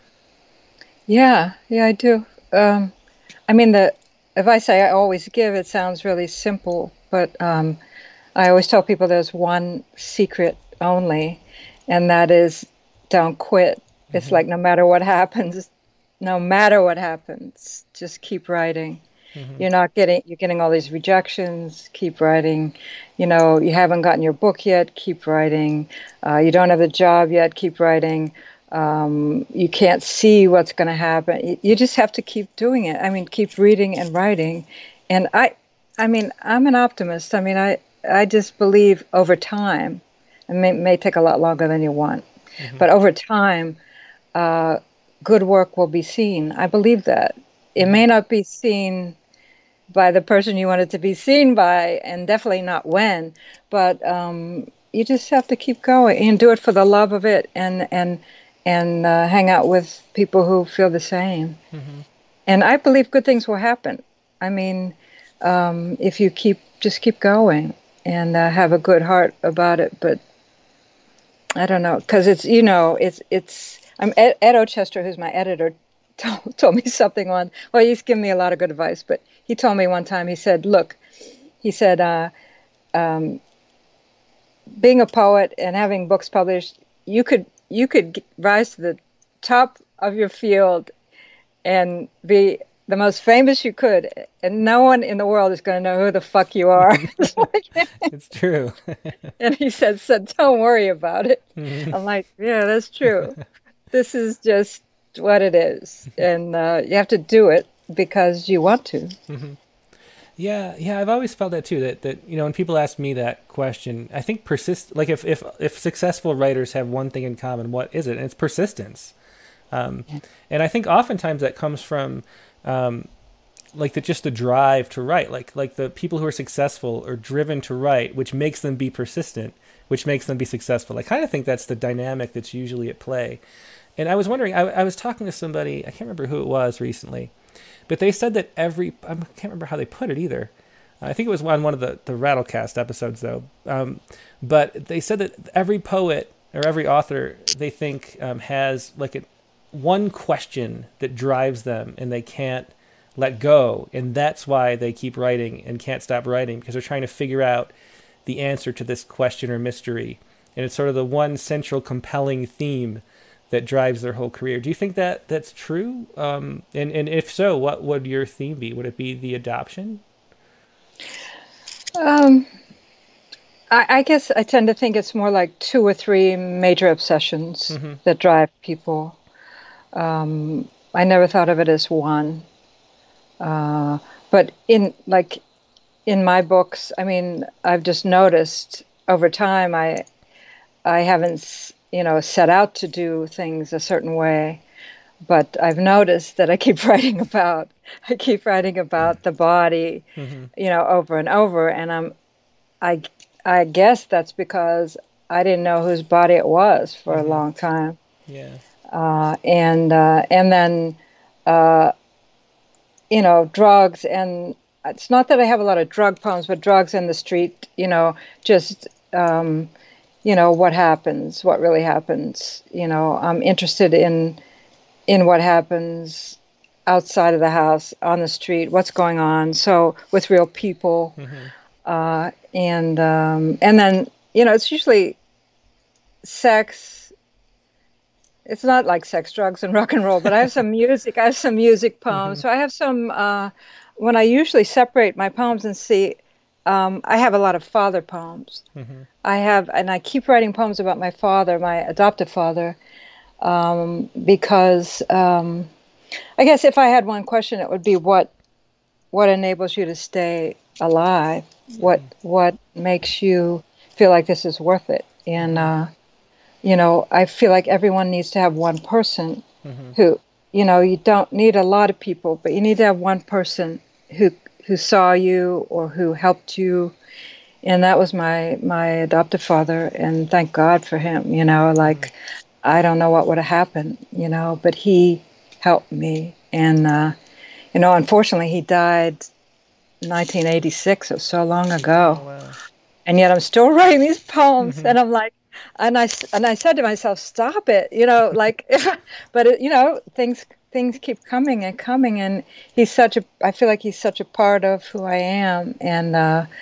[SPEAKER 2] Yeah, yeah, I do. Um, I mean, the advice I always give, it sounds really simple, but um, I always tell people there's one secret only, and that is don't quit. Mm-hmm. It's like no matter what happens, no matter what happens, just keep writing. Mm-hmm. You're not getting, you're getting all these rejections, keep writing. You know, you haven't gotten your book yet, keep writing. Uh, you don't have a job yet, keep writing. Um, you can't see what's going to happen. You, you just have to keep doing it. I mean, keep reading and writing. And I, I mean, I'm an optimist. I mean, I, I just believe over time, it may, may take a lot longer than you want, mm-hmm. but over time, uh, good work will be seen. I believe that. It may not be seen by the person you want it to be seen by, and definitely not when, but um, you just have to keep going and do it for the love of it, and and and uh, hang out with people who feel the same. Mm-hmm. And I believe good things will happen. I mean, um, if you keep just keep going and uh, have a good heart about it. But I don't know, because it's you know it's it's I'm Ed, Ed Ochester, who's my editor, told, told me something on. Well, he's given me a lot of good advice, but he told me one time. He said, "Look," he said, uh, um, "being a poet and having books published, you could you could rise to the top of your field and be the most famous you could, and no one in the world is going to know who the fuck you are."
[SPEAKER 1] It's true.
[SPEAKER 2] And he said, "So don't worry about it." Mm-hmm. I'm like, yeah, that's true. This is just what it is, and uh, you have to do it because you want to.
[SPEAKER 1] Mm-hmm. Yeah, yeah, I've always felt that too. That that you know, when people ask me that question, I think persist. Like if if if successful writers have one thing in common, what is it? And it's persistence. Um, yeah. And I think oftentimes that comes from um, like the just the drive to write. Like like the people who are successful are driven to write, which makes them be persistent, which makes them be successful. I kind of think that's the dynamic that's usually at play. And I was wondering, I, I was talking to somebody, I can't remember who it was recently, but they said that every, I can't remember how they put it either. I think it was on one of the, the Rattlecast episodes though. Um, but they said that every poet or every author, they think um, has like a, one question that drives them and they can't let go. And that's why they keep writing and can't stop writing, because they're trying to figure out the answer to this question or mystery. And it's sort of the one central compelling theme that drives their whole career. Do you think that that's true? Um, and, and if so, what would your theme be? Would it be the adoption?
[SPEAKER 2] Um, I, I guess I tend to think it's more like two or three major obsessions mm-hmm. that drive people. Um, I never thought of it as one. Uh, but in like in my books, I mean, I've just noticed over time, I I haven't you know, set out to do things a certain way, but I've noticed that I keep writing about, I keep writing about the body, mm-hmm. you know, over and over. And I'm, I, I guess that's because I didn't know whose body it was for mm-hmm. a long time.
[SPEAKER 1] Yeah.
[SPEAKER 2] Uh, and, uh, and then, uh, you know, drugs, and it's not that I have a lot of drug problems, but drugs in the street, you know, just, um, you know, what happens, what really happens. You know, I'm interested in in what happens outside of the house, on the street, what's going on. So with real people. Mm-hmm. Uh, and um, and then, you know, it's usually sex. It's not like sex, drugs, and rock and roll, but I have some music. I have some music poems. Mm-hmm. So I have some, uh, when I usually separate my poems and see, Um, I have a lot of father poems. Mm-hmm. I have, and I keep writing poems about my father, my adoptive father, um, because um, I guess if I had one question, it would be what what enables you to stay alive? Mm-hmm. What what makes you feel like this is worth it? And uh, you know, I feel like everyone needs to have one person mm-hmm. who, you know, you don't need a lot of people, but you need to have one person who. who saw you or who helped you. And that was my, my adoptive father. And thank God for him, you know, like, mm-hmm. I don't know what would have happened, you know, but he helped me. And, uh, you know, unfortunately he died in nineteen eighty-six. It was so long ago. Oh, wow. And yet I'm still writing these poems. Mm-hmm. And I'm like, and I, and I said to myself, stop it, you know, like, but it, you know, things, things keep coming and coming, and he's such a, I feel like he's such a part of who I am. And, uh,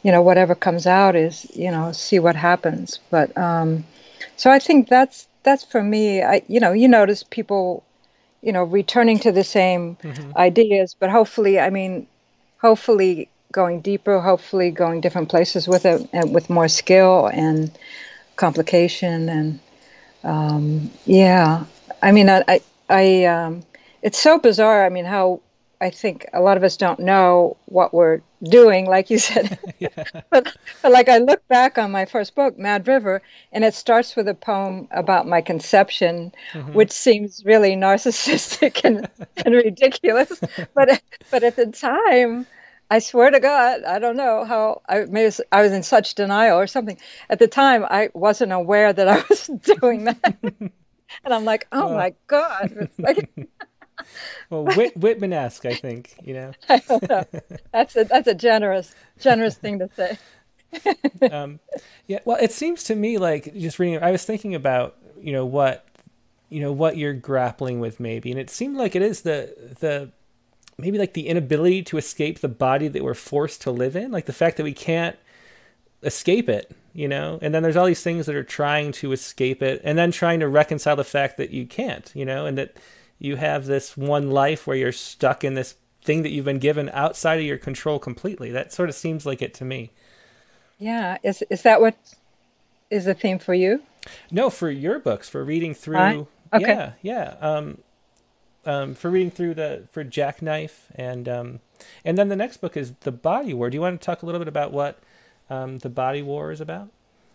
[SPEAKER 2] you know, whatever comes out is, you know, see what happens. But um, so I think that's that's for me. I, you know, you notice people, you know, returning to the same
[SPEAKER 1] Mm-hmm.
[SPEAKER 2] ideas, but hopefully, I mean, hopefully going deeper, hopefully going different places with it, and with more skill and complication, and um, yeah. I mean, I, I, I um, it's so bizarre. I mean, how I think a lot of us don't know what we're doing, like you said.
[SPEAKER 1] Yeah.
[SPEAKER 2] But, but like I look back on my first book, Mad River, and it starts with a poem about my conception,
[SPEAKER 1] Mm-hmm.
[SPEAKER 2] which seems really narcissistic and, and ridiculous. But but at the time, I swear to God, I don't know how I maybe I was in such denial or something. At the time, I wasn't aware that I was doing that, and I'm like, oh
[SPEAKER 1] Well,
[SPEAKER 2] my God, it's like
[SPEAKER 1] well, Whit- Whitman-esque, I think, you know.
[SPEAKER 2] I don't know. That's a that's a generous generous thing to say.
[SPEAKER 1] Um, yeah, well, it seems to me like just reading. I was thinking about you know what you know what you're grappling with maybe, and it seemed like it is the the maybe like the inability to escape the body that we're forced to live in, like the fact that we can't escape it, you know. And then there's all these things that are trying to escape it, and then trying to reconcile the fact that you can't, you know, and that you have this one life where you're stuck in this thing that you've been given outside of your control completely. That sort of seems like it to me.
[SPEAKER 2] Yeah, is is that what is the theme for you?
[SPEAKER 1] No, for your books, for reading
[SPEAKER 2] Right?
[SPEAKER 1] through,
[SPEAKER 2] Okay.
[SPEAKER 1] yeah, yeah, um, um, for reading through the for Jackknife, and um, and then the next book is The Body War. Do you want to talk a little bit about what um, The Body War is about?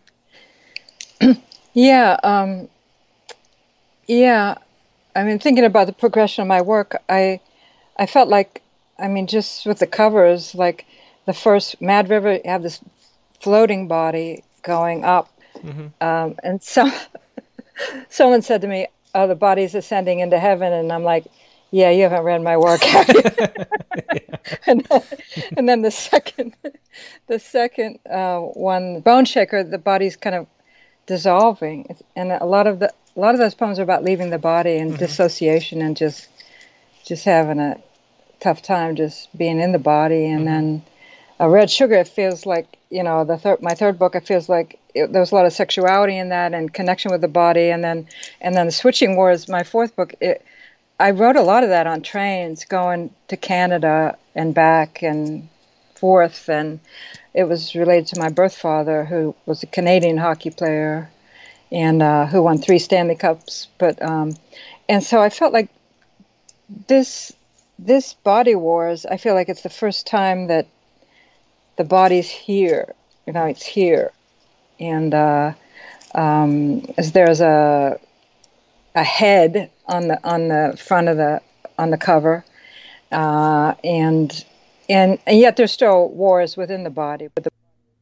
[SPEAKER 2] Yeah, um, yeah. I mean, thinking about the progression of my work, I I felt like, I mean, just with the covers, like the first Mad River, you have this floating body going up,
[SPEAKER 1] Mm-hmm.
[SPEAKER 2] um, and some someone said to me, "Oh, the body's ascending into heaven," and I'm like, "Yeah, you haven't read my work, have you?" and, then, and then the second, the second uh, one, Bone Shaker, the body's kind of dissolving, and a lot of the a lot of those poems are about leaving the body and
[SPEAKER 1] Mm-hmm.
[SPEAKER 2] dissociation and just just having a tough time just being in the body. And
[SPEAKER 1] Mm-hmm.
[SPEAKER 2] then uh, Red Sugar, it feels like, you know, the third my third book, it feels like it, there was a lot of sexuality in that and connection with the body. And then and then the Switching Wars, my fourth book, it, I wrote a lot of that on trains going to Canada and back and forth, and it was related to my birth father, who was a Canadian hockey player and uh, who won three Stanley Cups. But um, and so I felt like this this Body Wars, I feel like it's the first time that the body's here. You know, it's here, and uh, um, as there's a a head on the on the front of the on the cover, uh, and and and yet there's still wars within the body, but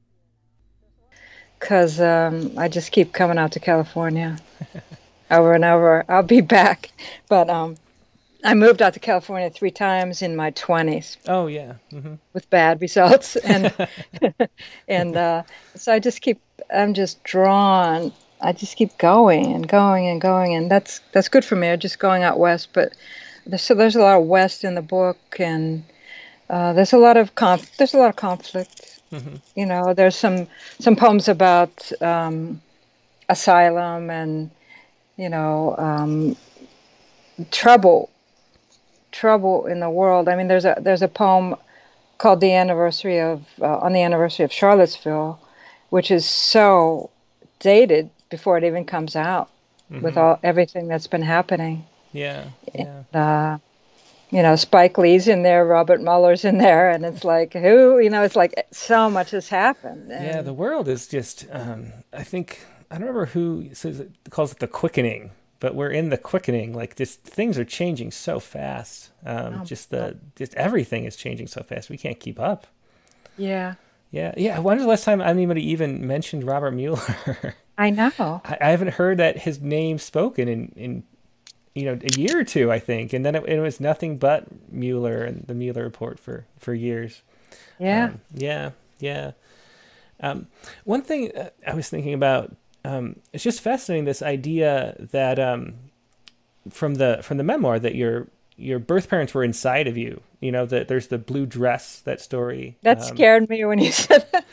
[SPEAKER 2] because um, I just keep coming out to California over and over. I'll be back, but um, I moved out to California three times in my twenties
[SPEAKER 1] Oh yeah. Mm-hmm.
[SPEAKER 2] with bad results, and and uh, so I just keep. I'm just drawn. I just keep going and going and going, and that's that's good for me. I'm just going out west, but there's, so there's a lot of west in the book, and uh, there's a lot of conf- there's a lot of conflict.
[SPEAKER 1] Mm-hmm.
[SPEAKER 2] You know, there's some some poems about um, asylum and you know um, trouble trouble in the world. I mean, there's a there's a poem called "The Anniversary of uh, on the Anniversary of Charlottesville," which is so dated before it even comes out, with
[SPEAKER 1] Mm-hmm.
[SPEAKER 2] all everything that's been happening.
[SPEAKER 1] Yeah. Yeah.
[SPEAKER 2] Uh, you know, Spike Lee's in there, Robert Mueller's in there, and it's like, who, you know, it's like so much has happened.
[SPEAKER 1] Yeah. The
[SPEAKER 2] And
[SPEAKER 1] world is just. Um, I think I don't remember who says it, calls it the quickening, but we're in the quickening. Like just things are changing so fast. Um,
[SPEAKER 2] oh,
[SPEAKER 1] just
[SPEAKER 2] oh,
[SPEAKER 1] the just everything is changing so fast. We can't keep up.
[SPEAKER 2] yeah,
[SPEAKER 1] Yeah. Yeah. When was the last time anybody even mentioned Robert Mueller?
[SPEAKER 2] I know.
[SPEAKER 1] I, I haven't heard that his name spoken in in you know a year or two, I think, and then it, it was nothing but Mueller and the Mueller report for for years.
[SPEAKER 2] Yeah.
[SPEAKER 1] Um, yeah, yeah. Um, one thing uh, I was thinking about, um, it's just fascinating, this idea that um, from the from the memoir that you're your birth parents were inside of you. You know, that there's the blue dress, that story.
[SPEAKER 2] That
[SPEAKER 1] Um,
[SPEAKER 2] scared me when you said that.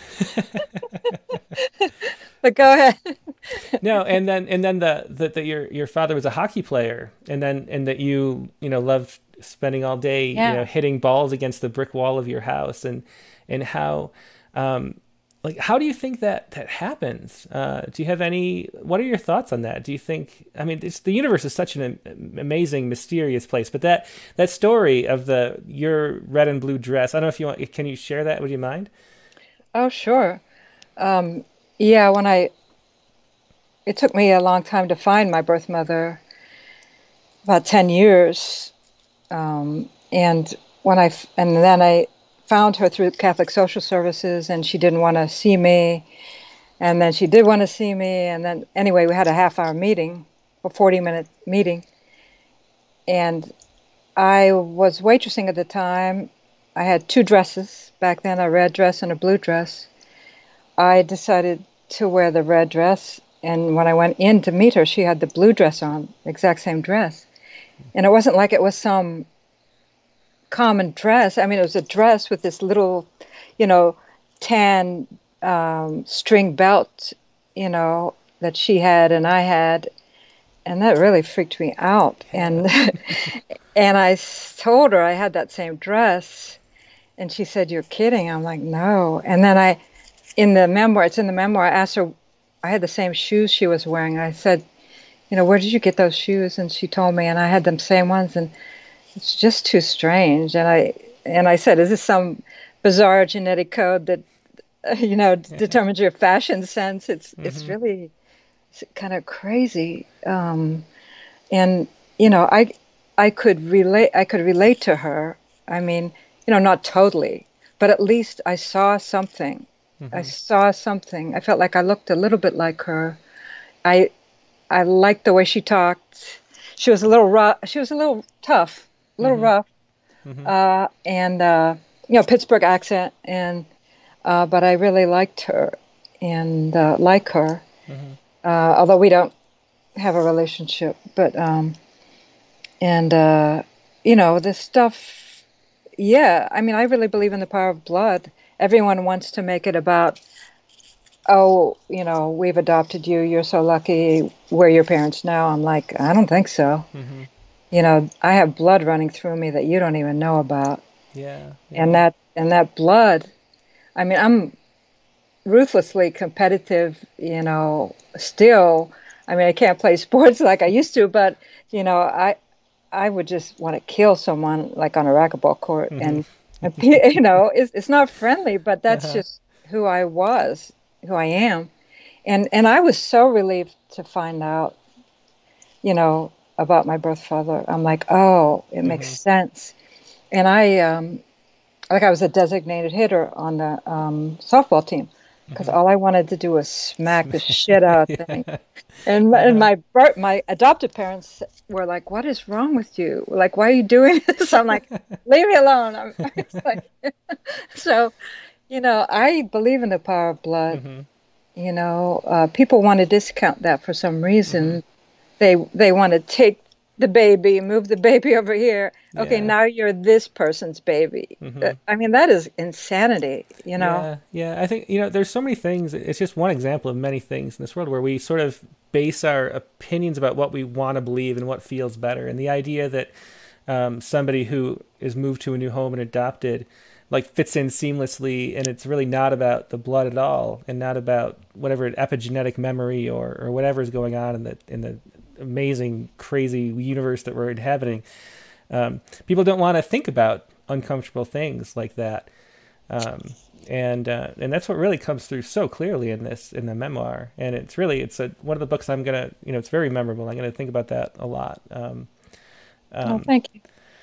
[SPEAKER 2] But go ahead.
[SPEAKER 1] no, and then and then the that that your your father was a hockey player, and then and that you you know loved spending all day
[SPEAKER 2] Yeah.
[SPEAKER 1] you know hitting balls against the brick wall of your house, and and how um like how do you think that that happens? Uh, do you have any? What are your thoughts on that? Do you think? I mean, it's, the universe is such an amazing, mysterious place. But that that story of the your red and blue dress. I don't know if you want. Can you share that? Would you mind?
[SPEAKER 2] Oh, sure. Um, yeah, when I, it took me a long time to find my birth mother, about ten years. Um, and when I, f- and then I found her through Catholic Social Services, and she didn't want to see me. And then she did want to see me. And then, anyway, we had a half hour meeting, a forty minute meeting. And I was waitressing at the time. I had two dresses back then, a red dress and a blue dress. I decided to wear the red dress, and when I went in to meet her, she had the blue dress on, exact same dress. And it wasn't like it was some common dress. I mean, it was a dress with this little, you know, tan um, string belt, you know, that she had and I had, and that really freaked me out. And and I s- told her I had that same dress, and she said, "You're kidding." I'm like, "No." And then I, in the memoir, it's in the memoir, I asked her, I had the same shoes she was wearing. I said, you know, "Where did you get those shoes?" And she told me, and I had them same ones, and it's just too strange. And I and I said, "Is this some bizarre genetic code that, uh, you know, d- determines your fashion sense?" It's it's
[SPEAKER 1] Mm-hmm.
[SPEAKER 2] really kind of crazy. Um, and you know, I I could relate I could relate to her. I mean, you know, not totally, but at least I saw something. I
[SPEAKER 1] Mm-hmm.
[SPEAKER 2] saw something. I felt like I looked a little bit like her. I I liked the way she talked. She was a little rough. She was a little tough, a little
[SPEAKER 1] Mm-hmm.
[SPEAKER 2] rough,
[SPEAKER 1] Mm-hmm.
[SPEAKER 2] uh, and uh, you know, Pittsburgh accent. And uh, but I really liked her and uh, like her.
[SPEAKER 1] Mm-hmm.
[SPEAKER 2] Uh, although we don't have a relationship, but um, and uh, you know, this stuff. Yeah, I mean, I really believe in the power of blood. Everyone wants to make it about, oh, you know, we've adopted you. You're so lucky. We're your parents now. I'm like, I don't think so.
[SPEAKER 1] Mm-hmm.
[SPEAKER 2] You know, I have blood running through me that you don't even know about.
[SPEAKER 1] Yeah.
[SPEAKER 2] And
[SPEAKER 1] Yeah.
[SPEAKER 2] that and that blood, I mean, I'm ruthlessly competitive, you know, still. I mean, I can't play sports like I used to, but you know, I I would just want to kill someone like on a racquetball court,
[SPEAKER 1] Mm-hmm.
[SPEAKER 2] and, and you know, it's it's not friendly, but that's
[SPEAKER 1] Uh-huh.
[SPEAKER 2] just who I was, who I am. And and I was so relieved to find out, you know, about my birth father. I'm like, oh, it makes
[SPEAKER 1] Mm-hmm.
[SPEAKER 2] sense. And I, um, like, I was a designated hitter on the um, softball team because
[SPEAKER 1] Mm-hmm.
[SPEAKER 2] all I wanted to do was smack the shit out of things.
[SPEAKER 1] Yeah.
[SPEAKER 2] And my, and
[SPEAKER 1] Uh-huh.
[SPEAKER 2] my bir- my adopted parents were like, "What is wrong with you? Like, why are you doing this?" I'm like, "Leave me alone." I'm, it's like, so you know, I believe in the power of blood.
[SPEAKER 1] Mm-hmm.
[SPEAKER 2] You know, uh, people want to discount that for some
[SPEAKER 1] Mm-hmm.
[SPEAKER 2] reason. They they want to take the baby, move the baby over here. Okay,
[SPEAKER 1] Yeah.
[SPEAKER 2] now you're this person's baby. Uh,
[SPEAKER 1] Mm-hmm.
[SPEAKER 2] I mean, that is insanity, you know?
[SPEAKER 1] Yeah, yeah. I think, you know, there's so many things. It's just one example of many things in this world where we sort of base our opinions about what we want to believe and what feels better. And the idea that um, somebody who is moved to a new home and adopted like fits in seamlessly, and it's really not about the blood at all, and not about whatever epigenetic memory or or whatever is going on in the in the amazing, crazy universe that we're inhabiting. Um, people don't want to think about uncomfortable things like that. Um, and uh, and that's what really comes through so clearly in this in the memoir. And it's really it's a, one of the books I'm gonna you know it's very memorable. I'm gonna think about that a lot. Um,
[SPEAKER 2] Oh,
[SPEAKER 1] um,
[SPEAKER 2] thank you.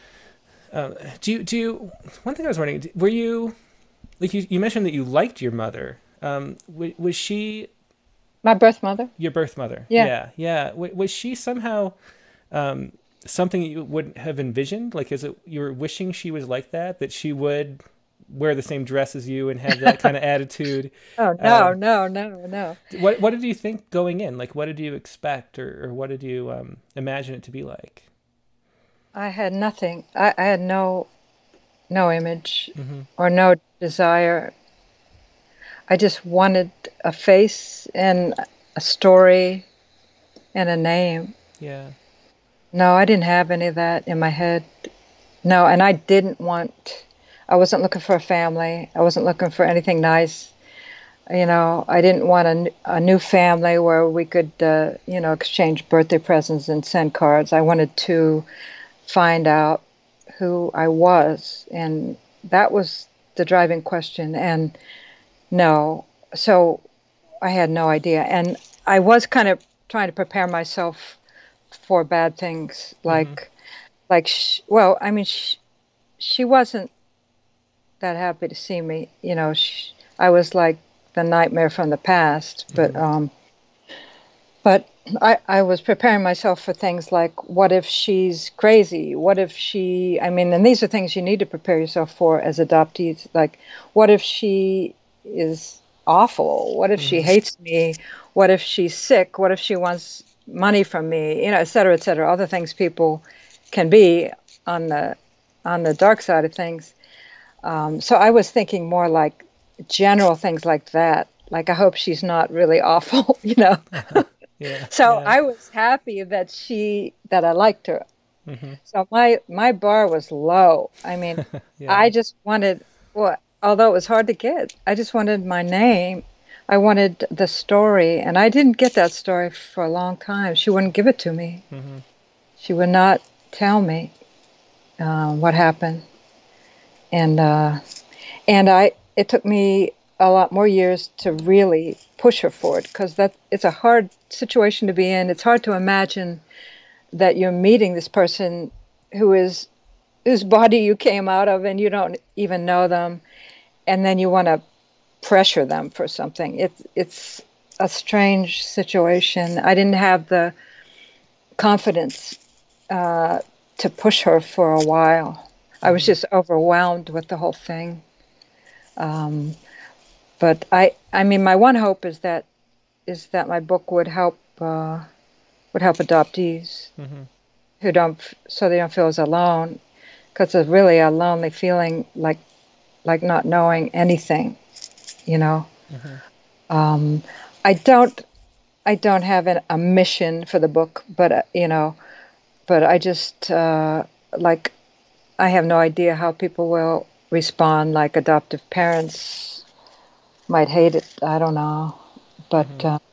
[SPEAKER 1] uh, do you do you, one thing I was wondering, were you like you, you mentioned that you liked your mother? Um, w- was she
[SPEAKER 2] My birth mother?
[SPEAKER 1] your birth mother?
[SPEAKER 2] Yeah.
[SPEAKER 1] Yeah, yeah. W- was she somehow um, something you would have envisioned? Like, is it you were wishing she was like that? That she would wear the same dress as you and have that kind of attitude?
[SPEAKER 2] Oh, no,
[SPEAKER 1] Um,
[SPEAKER 2] no, no, no.
[SPEAKER 1] what what did you think going in? Like, what did you expect, or, or what did you um, imagine it to be like?
[SPEAKER 2] I had nothing. I, I had no no image
[SPEAKER 1] Mm-hmm.
[SPEAKER 2] or no desire. I just wanted a face and a story and a name.
[SPEAKER 1] Yeah.
[SPEAKER 2] No, I didn't have any of that in my head. No, and I didn't want, I wasn't looking for a family. I wasn't looking for anything nice. You know, I didn't want a, n- a new family where we could, uh, you know, exchange birthday presents and send cards. I wanted to find out who I was. And that was the driving question. And no, so I had no idea. And I was kind of trying to prepare myself for bad things,
[SPEAKER 1] Mm-hmm.
[SPEAKER 2] like, like, sh- well, I mean, sh- she wasn't that happy to see me. You know, sh- I was like the nightmare from the past. But
[SPEAKER 1] Mm-hmm.
[SPEAKER 2] um, but I I was preparing myself for things like, what if she's crazy? What if she? I mean, and these are things you need to prepare yourself for as adoptees. Like, what if she is awful? What if she
[SPEAKER 1] Mm-hmm.
[SPEAKER 2] hates me? What if she's sick? What if she wants money from me? You know, et cetera, et cetera. All the things people can be on the on the dark side of things. Um, so I was thinking more like general things like that. Like, I hope she's not really awful, you know.
[SPEAKER 1] Yeah.
[SPEAKER 2] So
[SPEAKER 1] Yeah.
[SPEAKER 2] I was happy that she that I liked her.
[SPEAKER 1] Mm-hmm.
[SPEAKER 2] So my my bar was low. I mean,
[SPEAKER 1] Yeah.
[SPEAKER 2] I just wanted, well, although it was hard to get, I just wanted my name. I wanted the story, and I didn't get that story for a long time. She wouldn't give it to me.
[SPEAKER 1] Mm-hmm.
[SPEAKER 2] She would not tell me uh, what happened, and uh, and I it took me a lot more years to really push her for it, because that it's a hard situation to be in. It's hard to imagine that you're meeting this person who is whose body you came out of and you don't even know them, and then you want to pressure them for something. It's it's a strange situation. I didn't have the confidence uh, to push her for a while. I was
[SPEAKER 1] Mm-hmm.
[SPEAKER 2] just overwhelmed with the whole thing. Um, but I, I mean, my one hope is that is that my book would help uh, would help adoptees
[SPEAKER 1] Mm-hmm.
[SPEAKER 2] who don't, so they don't feel as alone, because it's really a lonely feeling, like like not knowing anything, you know.
[SPEAKER 1] Mm-hmm.
[SPEAKER 2] Um, I don't I don't have an, a mission for the book, but uh, you know, but I just uh, like I have no idea how people will respond. Like, adoptive parents might hate it. I don't know, but
[SPEAKER 1] Mm-hmm.
[SPEAKER 2] uh,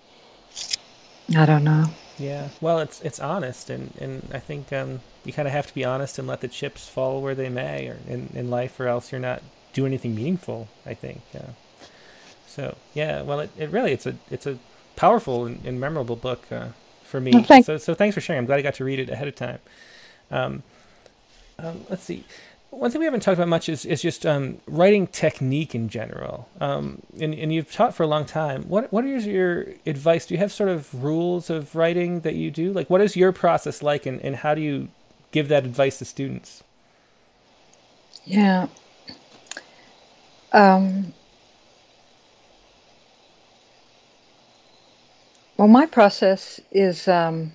[SPEAKER 2] I don't know.
[SPEAKER 1] Yeah. Well, it's it's honest, and and I think um, you kind of have to be honest and let the chips fall where they may, or in in life, or else you're not doing anything meaningful. I think. Uh, so yeah. Well, it, it really it's a it's a powerful and, and memorable book uh, for
[SPEAKER 2] Well,
[SPEAKER 1] me.
[SPEAKER 2] thank
[SPEAKER 1] So so thanks for sharing. I'm glad I got to read it ahead of time. Um, um, let's see. One thing we haven't talked about much is, is just um, writing technique in general. Um, and, and you've taught for a long time. What what is your advice? Do you have sort of rules of writing that you do? Like, what is your process like, and, and how do you give that advice to students?
[SPEAKER 2] Yeah. Um, well, my process is, um,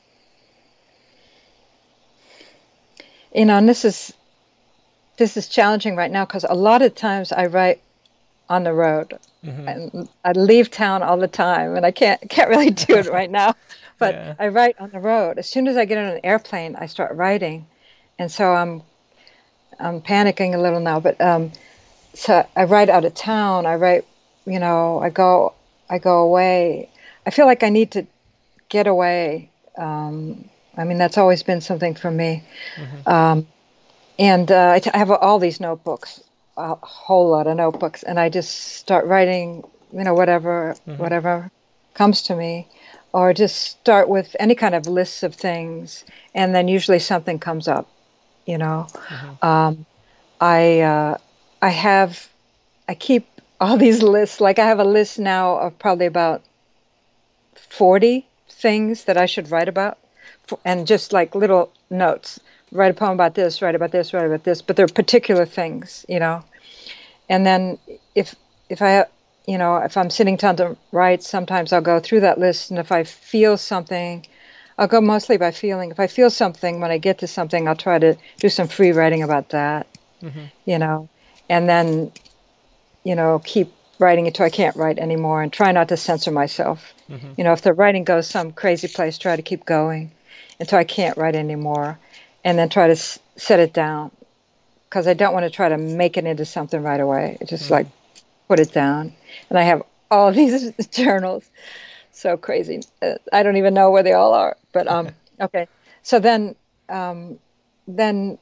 [SPEAKER 2] you know, and this is this is challenging right now, because a lot of times I write on the road,
[SPEAKER 1] Mm-hmm.
[SPEAKER 2] and I leave town all the time, and I can't can't really do it right now. But
[SPEAKER 1] Yeah.
[SPEAKER 2] I write on the road. As soon as I get on an airplane, I start writing, and so I'm I'm panicking a little now. But um, so I write out of town. I write, you know, I go I go away. I feel like I need to get away. Um, I mean, that's always been something for me.
[SPEAKER 1] Mm-hmm.
[SPEAKER 2] Um, and uh, I, t- I have all these notebooks, a whole lot of notebooks, and I just start writing, you know, whatever
[SPEAKER 1] Mm-hmm.
[SPEAKER 2] whatever comes to me, or just start with any kind of lists of things, and then usually something comes up, you know.
[SPEAKER 1] Mm-hmm.
[SPEAKER 2] Um, I uh, I have I keep all these lists. Like, I have a list now of probably about forty things that I should write about, and just like little notes. Write a poem about this, write about this, write about this, but they're particular things, you know. And then if if I, you know, if I'm sitting down to write, sometimes I'll go through that list, and if I feel something, I'll go mostly by feeling. If I feel something, when I get to something, I'll try to do some free writing about that,
[SPEAKER 1] Mm-hmm.
[SPEAKER 2] you know, and then, you know, keep writing until I can't write anymore and try not to censor myself.
[SPEAKER 1] Mm-hmm.
[SPEAKER 2] You know, if the writing goes some crazy place, try to keep going until I can't write anymore, and then try to s- set it down, because I don't want to try to make it into something right away. It's just
[SPEAKER 1] Mm-hmm.
[SPEAKER 2] like put it down. And I have all of these journals. So crazy. Uh, I don't even know where they all are. But um, okay. So then, um, then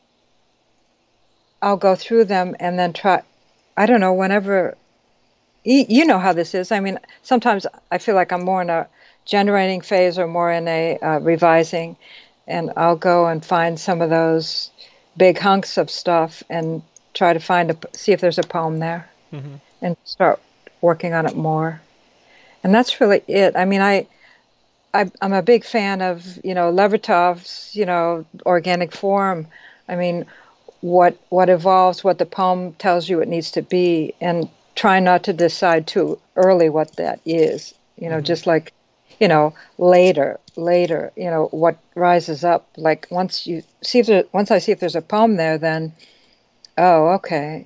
[SPEAKER 2] I'll go through them and then try. I don't know. Whenever you, you know how this is. I mean, sometimes I feel like I'm more in a generating phase or more in a uh, revising, and I'll go and find some of those big hunks of stuff and try to find a see if there's a poem there,
[SPEAKER 1] Mm-hmm.
[SPEAKER 2] and start working on it more. And that's really it. I mean, I, I I'm a big fan of, you know, Levertov's, you know, organic form. I mean, what what evolves, what the poem tells you it needs to be, and try not to decide too early what that is. You know,
[SPEAKER 1] Mm-hmm.
[SPEAKER 2] just like, you know, later, later, you know, what rises up. Like once you see if there, once I see if there's a poem there, then oh, okay,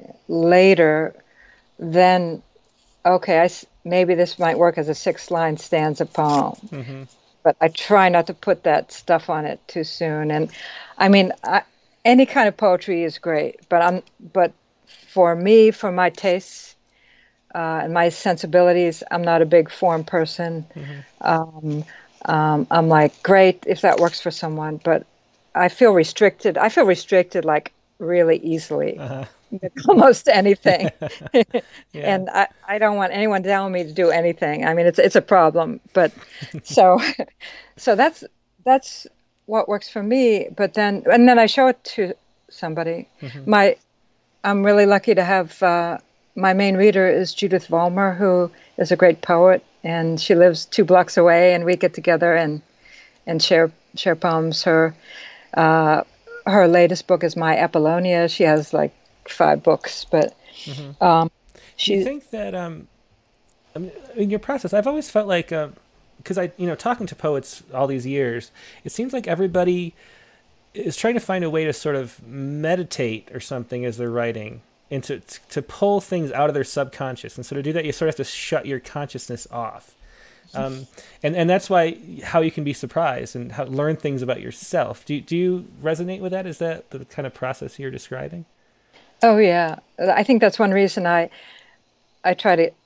[SPEAKER 2] later, then okay, I s maybe this might work as a six line stanza poem.
[SPEAKER 1] Mm-hmm.
[SPEAKER 2] But I try not to put that stuff on it too soon. And I mean, I, any kind of poetry is great, but I'm but for me, for my tastes uh, and my sensibilities, I'm not a big form person.
[SPEAKER 1] Mm-hmm.
[SPEAKER 2] Um, um, I'm like, great if that works for someone, but I feel restricted. I feel restricted like really easily,
[SPEAKER 1] Uh-huh.
[SPEAKER 2] with almost anything.
[SPEAKER 1] Yeah.
[SPEAKER 2] And I, I don't want anyone telling me to do anything. I mean, it's it's a problem. But so so that's that's what works for me. But then and then I show it to somebody.
[SPEAKER 1] Mm-hmm.
[SPEAKER 2] My I'm really lucky to have uh, my main reader is Judith Vollmer, who is a great poet, and she lives two blocks away, and we get together and and share share poems. Her uh, her latest book is My Apollonia. She has like five books, but
[SPEAKER 1] Mm-hmm.
[SPEAKER 2] um,
[SPEAKER 1] Do you
[SPEAKER 2] she
[SPEAKER 1] think that um, I mean, in your process, I've always felt like, because uh, I, you know, talking to poets all these years, it seems like everybody is trying to find a way to sort of meditate or something as they're writing, and to to pull things out of their subconscious. And so to do that, you sort of have to shut your consciousness off. Um, and, and that's why how you can be surprised and how, learn things about yourself. Do, do you resonate with that? Is that the kind of process you're describing?
[SPEAKER 2] oh yeah, I think that's one reason I I try to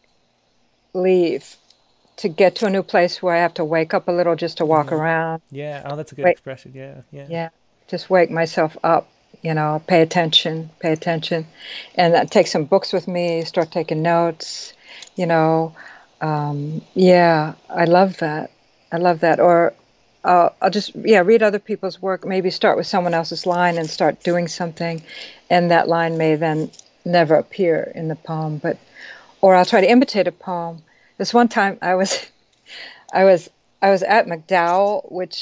[SPEAKER 2] leave to get to a new place where I have to wake up a little just to walk
[SPEAKER 1] Mm-hmm.
[SPEAKER 2] around.
[SPEAKER 1] Yeah. Oh, that's a good
[SPEAKER 2] Wait,
[SPEAKER 1] expression. Yeah. Yeah.
[SPEAKER 2] yeah, just wake myself up. You know, pay attention, pay attention, and uh, take some books with me. Start taking notes. You know, um, yeah, I love that. I love that. Or uh, I'll just yeah read other people's work. Maybe start with someone else's line and start doing something, and that line may then never appear in the poem. But or I'll try to imitate a poem. This one time I was I was I was at MacDowell, which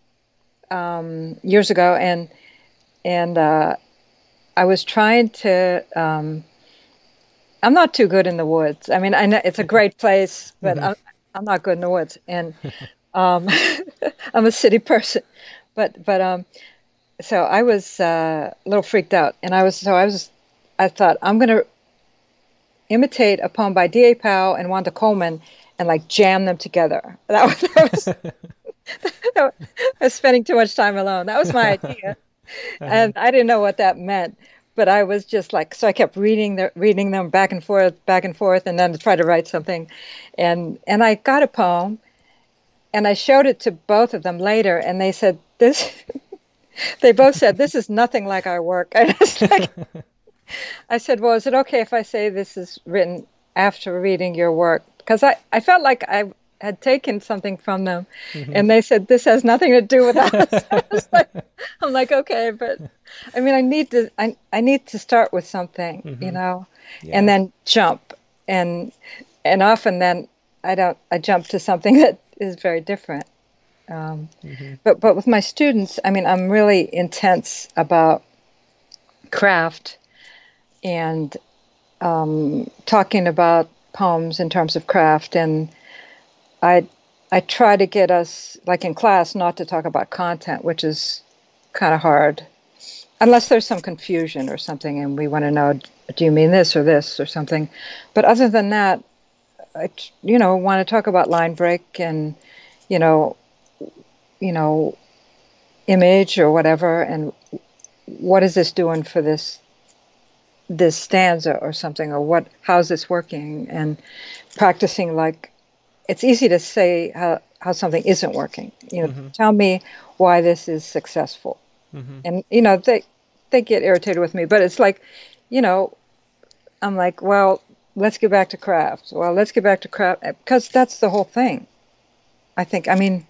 [SPEAKER 2] um, years ago, and and uh, I was trying to. Um, I'm not too good in the woods. I mean, I know it's a great place, but
[SPEAKER 1] Mm-hmm.
[SPEAKER 2] I'm I'm not good in the woods, and um, I'm a city person. But but um, so I was uh, a little freaked out, and I was so I was I thought I'm going to imitate a poem by D A. Powell and Wanda Coleman and like jam them together. That was, that was, I was spending too much time alone. That was my idea.
[SPEAKER 1] Uh-huh.
[SPEAKER 2] And I didn't know what that meant. But I was just like, so I kept reading the, reading them back and forth, back and forth, and then to try to write something. And and I got a poem, and I showed it to both of them later, and they said, this, they both said, this is nothing like our work. I was like, I said, well, is it okay if I say this is written after reading your work? Because I, I felt like I had taken something from them.
[SPEAKER 1] Mm-hmm.
[SPEAKER 2] And they said, this has nothing to do with us. I was like, I'm like, okay, but I mean, I need to, I, I need to start with something, you
[SPEAKER 1] Mm-hmm.
[SPEAKER 2] know, and
[SPEAKER 1] Yeah.
[SPEAKER 2] then jump. And, and often then I don't, I jump to something that is very different. Um,
[SPEAKER 1] Mm-hmm.
[SPEAKER 2] but, but with my students, I mean, I'm really intense about craft and um, talking about poems in terms of craft, and I I try to get us, like in class, not to talk about content, which is kind of hard, unless there's some confusion or something, and we want to know, do you mean this or this or something? But other than that, I, you know, want to talk about line break and, you know, you know, image or whatever, and what is this doing for this this stanza or something, or what? How's this working? And practicing, like, it's easy to say how how something isn't working. You know, mm-hmm. Tell me why this is successful, mm-hmm. and you know they they get irritated with me, but it's like, you know, I'm like, well, let's get back to craft. Well, let's get back to craft, because that's the whole thing. I think. I mean,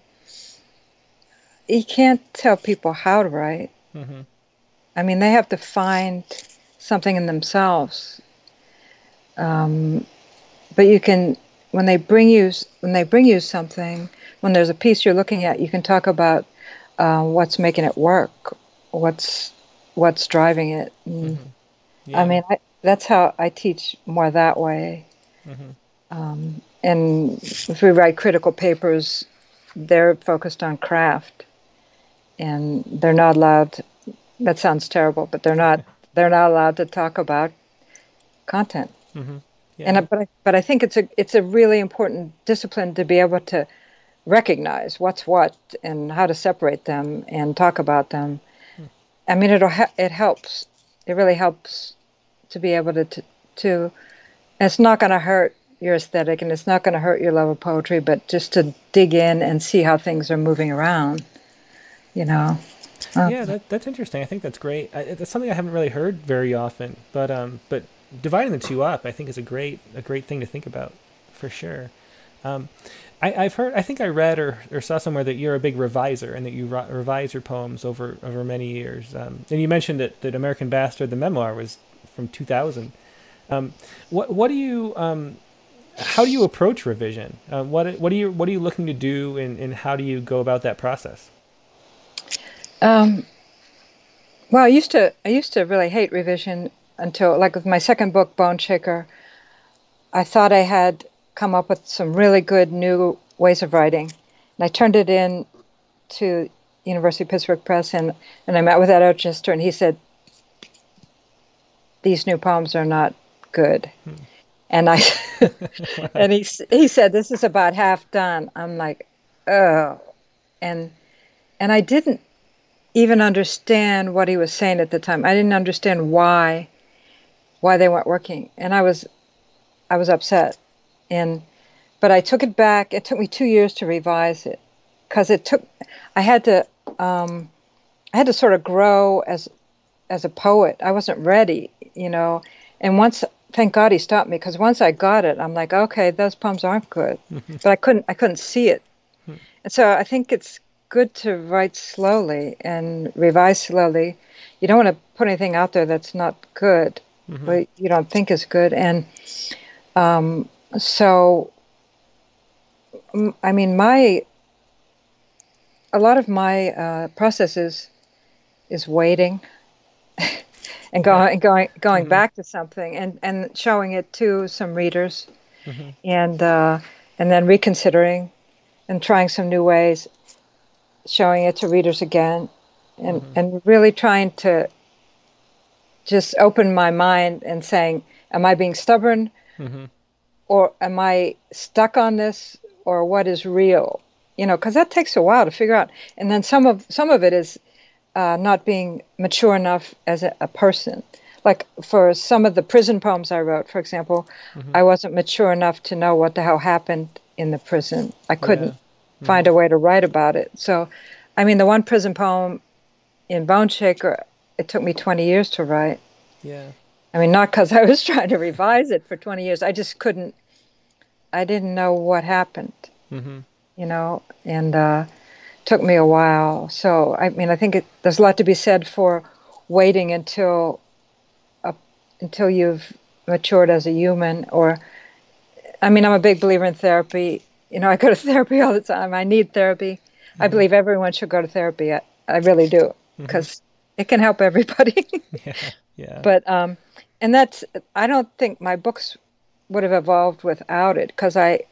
[SPEAKER 2] you can't tell people how to write. Mm-hmm. I mean, they have to find something in themselves. Um, but you can, when they bring you, when they bring you something, when there's a piece you're looking at, you can talk about uh, what's making it work, what's what's driving it. And, mm-hmm. Yeah. I mean, I, that's how I teach more that way. Mm-hmm. Um, and if we write critical papers, they're focused on craft, and they're not allowed to, that sounds terrible, but they're not they're not allowed to talk about content. Mm-hmm. Yeah. And but I, but I think it's a it's a really important discipline to be able to recognize what's what and how to separate them and talk about them. Hmm. I mean, it'll ha- it helps. It really helps to be able to to. to and it's not going to hurt your aesthetic, and it's not going to hurt your love of poetry, but just to dig in and see how things are moving around. You know. Um,
[SPEAKER 1] yeah, that, that's interesting. I think that's great. I, that's something I haven't really heard very often. But um, but dividing the two up, I think, is a great a great thing to think about, for sure. Um, I, I've heard. I think I read or, or saw somewhere that you're a big reviser and that you re- revise your poems over over many years. Um, and you mentioned that, that American Bastard, the memoir, was from two thousand. Um, what what do you um, how do you approach revision? Uh, what what are you what are you looking to do, and, and how do you go about that process?
[SPEAKER 2] Um, well, I used to I used to really hate revision until, like, with my second book, Bone Shaker, I thought I had come up with some really good new ways of writing, and I turned it in to University of Pittsburgh Press, and, and I met with Ed Ochester, and he said, "These new poems are not good." Hmm. And I and he he said, "This is about half done." I'm like, oh, and and I didn't even understand what he was saying at the time. I didn't understand why why they weren't working, and I was I was upset. And but I took it back. It took me two years to revise it, because it took I had to um, I had to sort of grow as as a poet. I wasn't ready, you know. And once, thank God he stopped me, because once I got it, I'm like, okay, those poems aren't good. But I couldn't I couldn't see it, and so I think it's good to write slowly and revise slowly. You don't want to put anything out there that's not good, mm-hmm. but you don't think is good. And um, so, I mean, my a lot of my uh, process is, is waiting and going and going going mm-hmm. back to something and, and showing it to some readers, mm-hmm. and uh, and then reconsidering and trying some new ways, showing it to readers again, and, mm-hmm. and really trying to just open my mind and saying, am I being stubborn, mm-hmm. or am I stuck on this, or what is real? You know, because that takes a while to figure out. And then some of some of it is uh, not being mature enough as a, a person. Like for some of the prison poems I wrote, for example, mm-hmm. I wasn't mature enough to know what the hell happened in the prison. I couldn't. Yeah. Find a way to write about it. So, I mean, the one prison poem in Bone Shaker, it took me twenty years to write.
[SPEAKER 1] Yeah.
[SPEAKER 2] I mean, not because I was trying to revise it for twenty years. I just couldn't, I didn't know what happened, mm-hmm. you know, and uh, it took me a while. So, I mean, I think it, there's a lot to be said for waiting until, uh, until you've matured as a human. Or, I mean, I'm a big believer in therapy. You know, I go to therapy all the time. I need therapy. Mm-hmm. I believe everyone should go to therapy. I, I really do, because mm-hmm. it can help everybody.
[SPEAKER 1] yeah, yeah.
[SPEAKER 2] But, um, and that's, I don't think my books would have evolved without it, because I,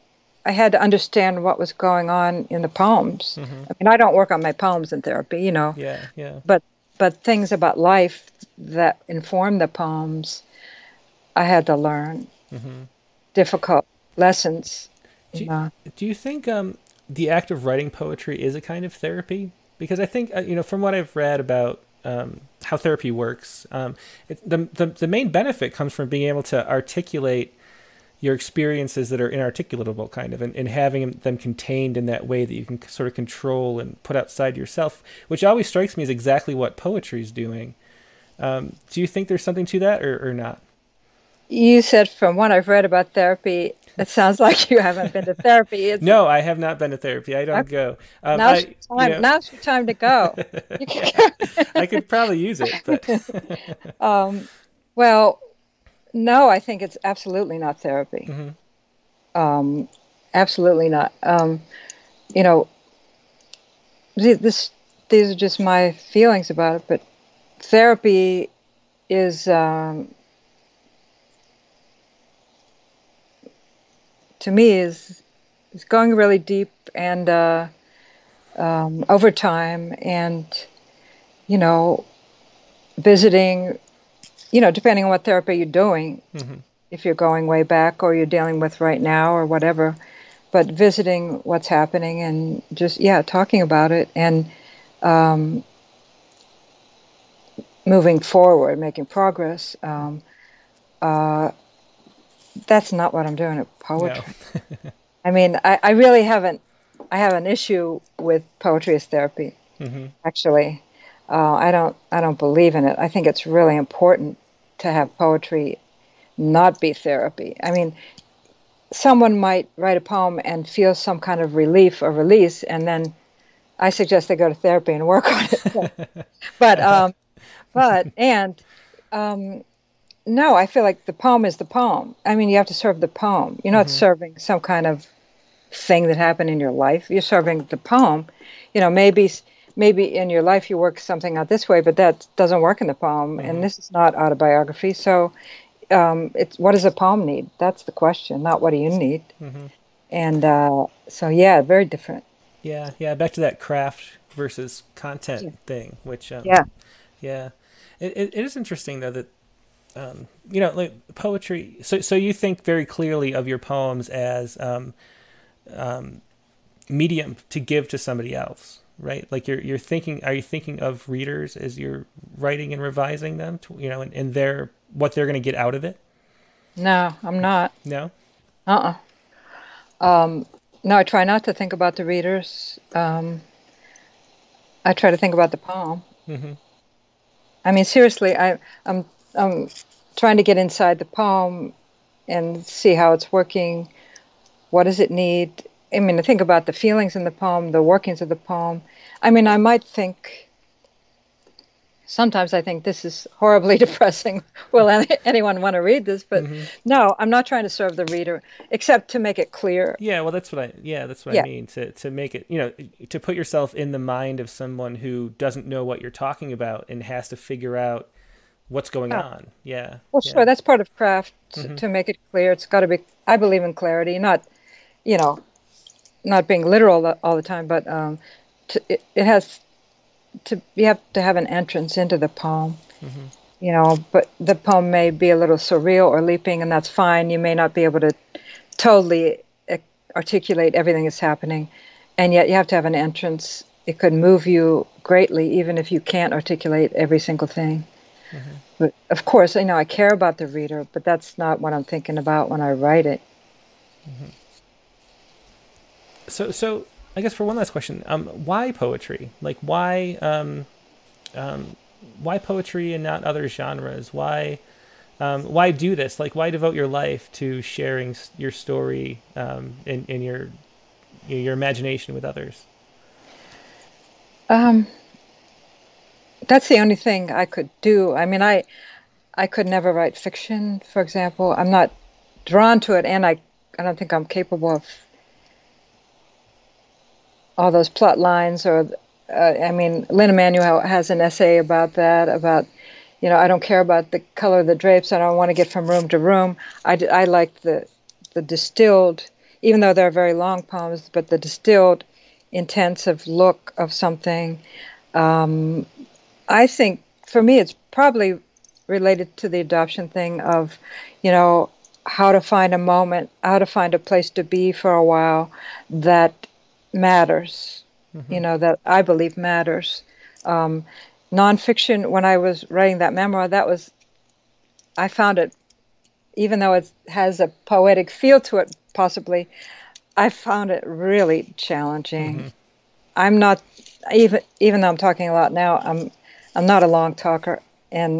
[SPEAKER 2] I had to understand what was going on in the poems.
[SPEAKER 1] Mm-hmm.
[SPEAKER 2] I mean, I don't work on my poems in therapy, you know.
[SPEAKER 1] Yeah, yeah.
[SPEAKER 2] But but things about life that inform the poems, I had to learn.
[SPEAKER 1] Mm-hmm.
[SPEAKER 2] Difficult lessons.
[SPEAKER 1] Do
[SPEAKER 2] You
[SPEAKER 1] you,
[SPEAKER 2] know.
[SPEAKER 1] do you think um, the act of writing poetry is a kind of therapy? Because I think, uh, you know, from what I've read about um, how therapy works, um, it, the, the the main benefit comes from being able to articulate your experiences that are inarticulatable, kind of, and, and having them contained in that way that you can sort of control and put outside yourself, which always strikes me as exactly what poetry is doing. Um, do you think there's something to that, or, or not?
[SPEAKER 2] You said from what I've read about therapy, it sounds like you haven't been to therapy. It's
[SPEAKER 1] No, I have not been to therapy. I don't
[SPEAKER 2] okay.
[SPEAKER 1] go. Um,
[SPEAKER 2] Now's
[SPEAKER 1] I,
[SPEAKER 2] your
[SPEAKER 1] you
[SPEAKER 2] time.
[SPEAKER 1] know,
[SPEAKER 2] Now's your time to go. You
[SPEAKER 1] I could probably use it, but
[SPEAKER 2] um, well, no, I think it's absolutely not therapy.
[SPEAKER 1] hmm
[SPEAKER 2] Um, absolutely not. Um, you know, th- this these are just my feelings about it. But therapy is, um, to me, is is going really deep and uh, um, over time, and you know, visiting. You know, depending on what therapy you're doing,
[SPEAKER 1] hmm
[SPEAKER 2] if you're going way back or you're dealing with right now or whatever, but visiting what's happening and just, yeah, talking about it and um, moving forward, making progress. Um, uh, that's not what I'm doing at
[SPEAKER 1] no.
[SPEAKER 2] poetry. I mean, I, I really haven't, I have an issue with poetry as therapy,
[SPEAKER 1] hmm
[SPEAKER 2] actually. Uh, I don't, I don't believe in it. I think it's really important to have poetry not be therapy. I mean, someone might write a poem and feel some kind of relief or release, and then I suggest they go to therapy and work on it. but
[SPEAKER 1] uh-huh.
[SPEAKER 2] um, but and um, no, I feel like the poem is the poem. I mean, you have to serve the poem. You're not
[SPEAKER 1] hmm
[SPEAKER 2] serving some kind of thing that happened in your life. You're serving the poem. You know, maybe maybe in your life you work something out this way, but that doesn't work in the poem. And
[SPEAKER 1] hmm
[SPEAKER 2] this is not autobiography, so um, it's what does a poem need? That's the question, not what do you need.
[SPEAKER 1] hmm
[SPEAKER 2] And uh, so, yeah, very different.
[SPEAKER 1] Yeah, yeah. Back to that craft versus content
[SPEAKER 2] Yeah.
[SPEAKER 1] thing, which, um,
[SPEAKER 2] Yeah.
[SPEAKER 1] yeah, it, it, it is interesting though that um, you know, like poetry. So, so you think very clearly of your poems as um, um, medium to give to somebody else, right? Like you're you're thinking. Are you thinking of readers as you're writing and revising them? To, you know, and, and their what they're going to get out of it?
[SPEAKER 2] No, I'm not.
[SPEAKER 1] No.
[SPEAKER 2] Uh-uh. Um, no, I try not to think about the readers. Um, I try to think about the poem.
[SPEAKER 1] hmm
[SPEAKER 2] I mean, seriously, I, I'm I'm trying to get inside the poem and see how it's working. What does it need? I mean, to think about the feelings in the poem, the workings of the poem. I mean, I might think, sometimes I think this is horribly depressing. Will any, anyone want to read this? But
[SPEAKER 1] hmm
[SPEAKER 2] no, I'm not trying to serve the reader, except to make it clear.
[SPEAKER 1] Yeah, well, that's what I. Yeah, that's what I
[SPEAKER 2] Yeah,
[SPEAKER 1] mean. To to make it, you know, to put yourself in the mind of someone who doesn't know what you're talking about and has to figure out what's going
[SPEAKER 2] yeah.
[SPEAKER 1] on. Yeah,
[SPEAKER 2] Well,
[SPEAKER 1] yeah.
[SPEAKER 2] sure, that's part of craft,
[SPEAKER 1] hmm
[SPEAKER 2] to make it clear. It's got to be, I believe in clarity, not, you know, not being literal all the time, but um, to, it, it has to, you have to have an entrance into the poem.
[SPEAKER 1] hmm
[SPEAKER 2] You know, but the poem may be a little surreal or leaping, and that's fine. You may not be able to totally uh, articulate everything that's happening, and yet you have to have an entrance. It could move you greatly, even if you can't articulate every single thing.
[SPEAKER 1] hmm
[SPEAKER 2] But of course, you know, I care about the reader, but that's not what I'm thinking about when I write it.
[SPEAKER 1] hmm So, so I guess for one last question, um, why poetry? Like, why, um, um, why poetry and not other genres? Why, um, why do this? Like, why devote your life to sharing s- your story um, in in your your imagination with others?
[SPEAKER 2] Um, that's the only thing I could do. I mean, I I could never write fiction, for example. I'm not drawn to it, and I I don't think I'm capable of all those plot lines. Or, uh, I mean, Lynn Emanuel has an essay about that. About, you know, I don't care about the color of the drapes. I don't want to get from room to room. I, d- I like the the distilled even though they're very long poems, but the distilled, intensive look of something. Um, I think for me, it's probably related to the adoption thing of, you know, how to find a moment, how to find a place to be for a while that matters, mm-hmm. you know, that I believe matters. Um, nonfiction, when I was writing that memoir, that was, I found it, even though it has a poetic feel to it, possibly, I found it really challenging. Mm-hmm. I'm not, even even though I'm talking a lot now, I'm I'm not a long talker, and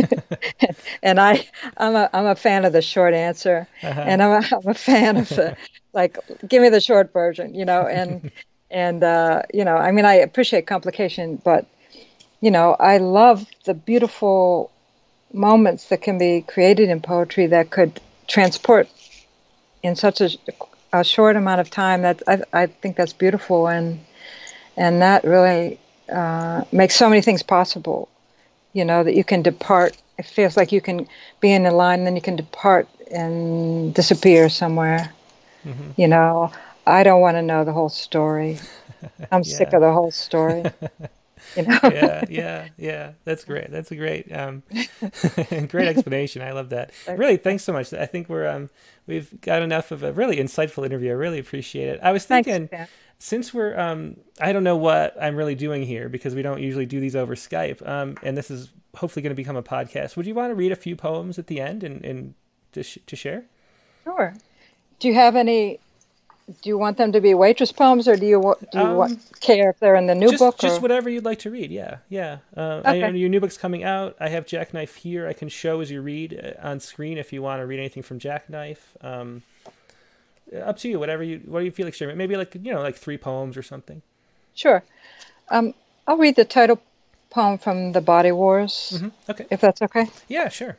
[SPEAKER 2] and I I'm a I'm a fan of the short answer, uh-huh. and I'm a, I'm a fan of the like give me the short version, you know, and and uh, you know, I mean, I appreciate complication, but you know, I love the beautiful moments that can be created in poetry that could transport in such a, a short amount of time. That I I think that's beautiful, and and that really uh, makes so many things possible. You know, that you can depart. It feels like you can be in a line, and then you can depart and disappear somewhere. Mm-hmm. You know, I don't want to know the whole story. I'm yeah. sick of the whole story. You know?
[SPEAKER 1] yeah, yeah, yeah. That's great. That's a great, um, great explanation. I love that. Really, thanks so much. I think we're um, we've got enough of a really insightful interview. I really appreciate it. I was thinking, thanks, since we're, um, I don't know what I'm really doing here because we don't usually do these over Skype, um, and this is hopefully going to become a podcast. Would you want to read a few poems at the end and and to sh- to share?
[SPEAKER 2] Sure. Do you have any? Do you want them to be waitress poems, or do you do you um, want, care if they're in the new
[SPEAKER 1] just,
[SPEAKER 2] book?
[SPEAKER 1] Just
[SPEAKER 2] or?
[SPEAKER 1] whatever you'd like to read. Yeah, yeah. Uh,
[SPEAKER 2] okay.
[SPEAKER 1] I, your new book's coming out. I have Jackknife here. I can show as you read on screen if you want to read anything from Jackknife. Um, up to you. Whatever you what do you feel like sharing? Maybe like you know like three poems or something.
[SPEAKER 2] Sure. Um, I'll read the title poem from The Body Wars.
[SPEAKER 1] Mm-hmm. Okay.
[SPEAKER 2] If that's okay.
[SPEAKER 1] Yeah, sure.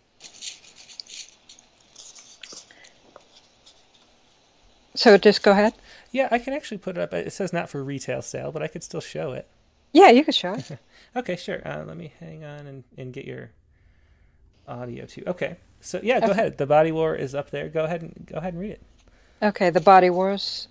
[SPEAKER 2] So just go ahead.
[SPEAKER 1] Yeah, I can actually put it up. It says not for retail sale, but I could still show it.
[SPEAKER 2] Yeah, you could show it.
[SPEAKER 1] Okay, sure. Uh, let me hang on and, and get your audio too. Okay, so yeah, go okay. ahead. The Body War is up there. Go ahead and go ahead and read it.
[SPEAKER 2] Okay, The Body Wars.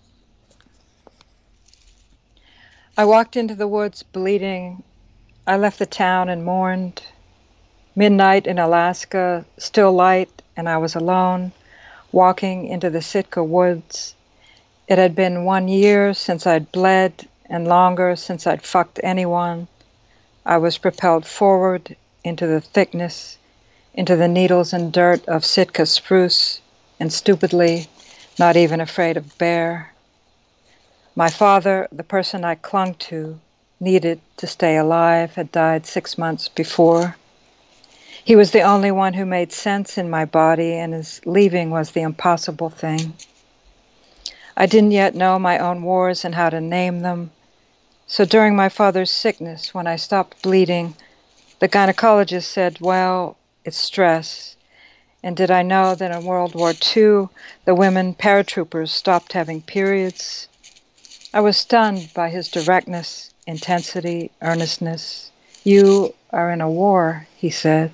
[SPEAKER 2] I walked into the woods bleeding. I left the town and mourned. Midnight in Alaska, still light, and I was alone, walking into the Sitka woods. It had been one year since I'd bled, and longer since I'd fucked anyone. I was propelled forward into the thickness, into the needles and dirt of Sitka spruce, and stupidly, not even afraid of bear. My father, the person I clung to, needed to stay alive, had died six months before. He was the only one who made sense in my body, and his leaving was the impossible thing. I didn't yet know my own wars and how to name them. So during my father's sickness, when I stopped bleeding, the gynecologist said, well, it's stress. And did I know that in World War Two, the women paratroopers stopped having periods? I was stunned by his directness, intensity, earnestness. You are in a war, he said.